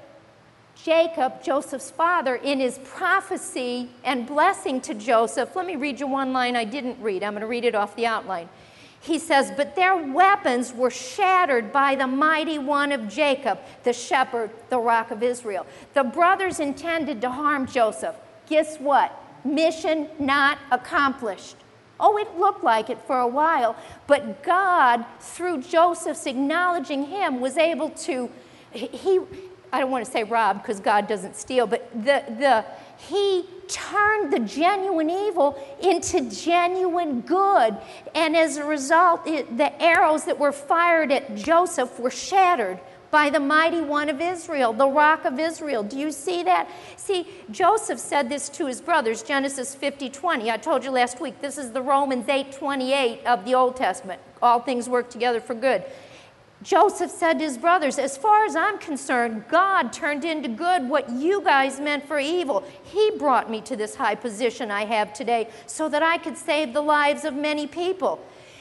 Jacob, Joseph's father, in his prophecy and blessing to Joseph, let me read you one line I didn't read. I'm going to read it off the outline. He says, but their weapons were shattered by the mighty one of Jacob, the shepherd, the rock of Israel. The brothers intended to harm Joseph. Guess what? Mission not accomplished. Oh, it looked like it for a while, but God, through Joseph's acknowledging him, was able to, he, I don't want to say rob because God doesn't steal, but the, the, he turned the genuine evil into genuine good. And as a result, it, the arrows that were fired at Joseph were shattered by the mighty one of Israel, the rock of Israel. Do you see that? See, Joseph said this to his brothers, Genesis fifty twenty. I told you last week, this is the Romans eight twenty-eight of the Old Testament. All things work together for good. Joseph said to his brothers, as far as I'm concerned, God turned into good what you guys meant for evil. He brought me to this high position I have today so that I could save the lives of many people.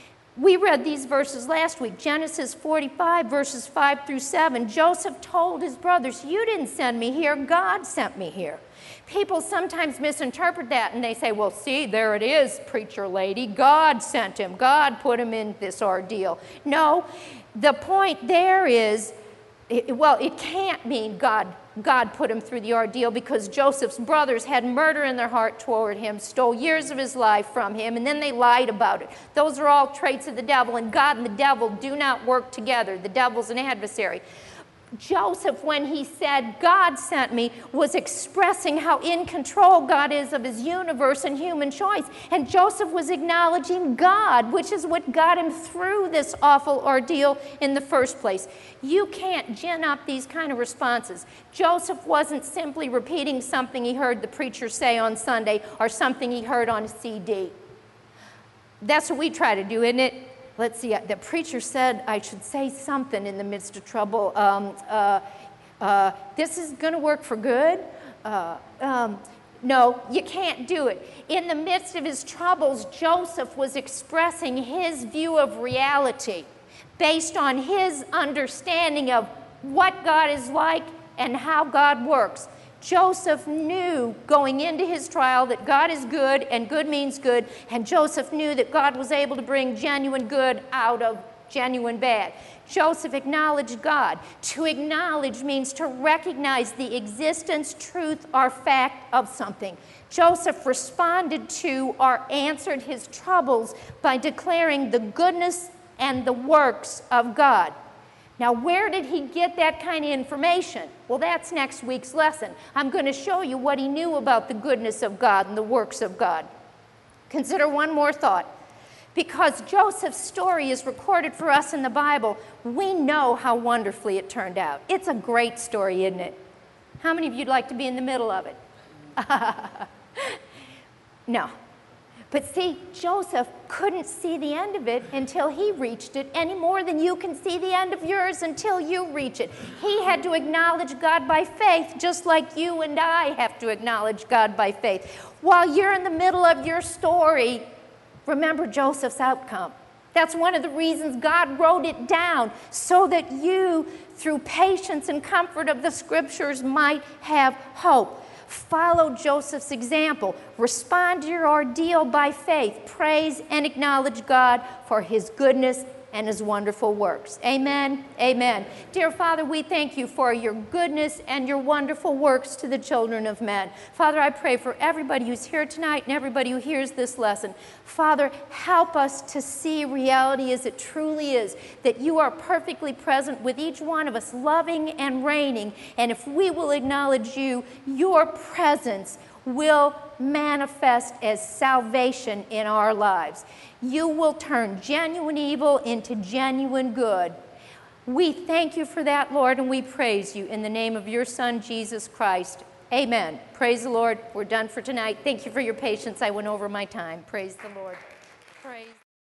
We read these verses last week, Genesis forty-five, verses five through seven. Joseph told his brothers, you didn't send me here, God sent me here. People sometimes misinterpret that and they say, well, see, there it is, preacher lady. God sent him. God put him in this ordeal. No, the point there is, it, well, it can't mean God God put him through the ordeal because Joseph's brothers had murder in their heart toward him, stole years of his life from him, and then they lied about it. Those are all traits of the devil, and God and the devil do not work together. The devil's an adversary. Joseph, when he said, God sent me, was expressing how in control God is of his universe and human choice. And Joseph was acknowledging God, which is what got him through this awful ordeal in the first place. You can't gin up these kind of responses. Joseph wasn't simply repeating something he heard the preacher say on Sunday or something he heard on a C D. That's what we try to do, isn't it? Let's see, the preacher said I should say something in the midst of trouble. Um, uh, uh, this is going to work for good. Uh, um, no, you can't do it. In the midst of his troubles, Joseph was expressing his view of reality based on his understanding of what God is like and how God works. Joseph knew going into his trial that God is good and good means good, and Joseph knew that God was able to bring genuine good out of genuine bad. Joseph acknowledged God. To acknowledge means to recognize the existence, truth, or fact of something. Joseph responded to or answered his troubles by declaring the goodness and the works of God. Now, where did he get that kind of information? Well, that's next week's lesson. I'm going to show you what he knew about the goodness of God and the works of God. Consider one more thought. Because Joseph's story is recorded for us in the Bible, we know how wonderfully it turned out. It's a great story, isn't it? How many of you'd like to be in the middle of it? No. But see, Joseph couldn't see the end of it until he reached it, any more than you can see the end of yours until you reach it. He had to acknowledge God by faith, just like you and I have to acknowledge God by faith. While you're in the middle of your story, remember Joseph's outcome. That's one of the reasons God wrote it down, so that you, through patience and comfort of the Scriptures, might have hope. Follow Joseph's example. Respond to your ordeal by faith. Praise and acknowledge God for his goodness and his wonderful works. Amen. Amen. Dear Father, we thank you for your goodness and your wonderful works to the children of men. Father, I pray for everybody who's here tonight and everybody who hears this lesson. Father, help us to see reality as it truly is, that you are perfectly present with each one of us, loving and reigning. And if we will acknowledge you, your presence will manifest as salvation in our lives. You will turn genuine evil into genuine good. We thank you for that, Lord, and we praise you in the name of your Son, Jesus Christ. Amen. Praise the Lord. We're done for tonight. Thank you for your patience. I went over my time. Praise the Lord. Praise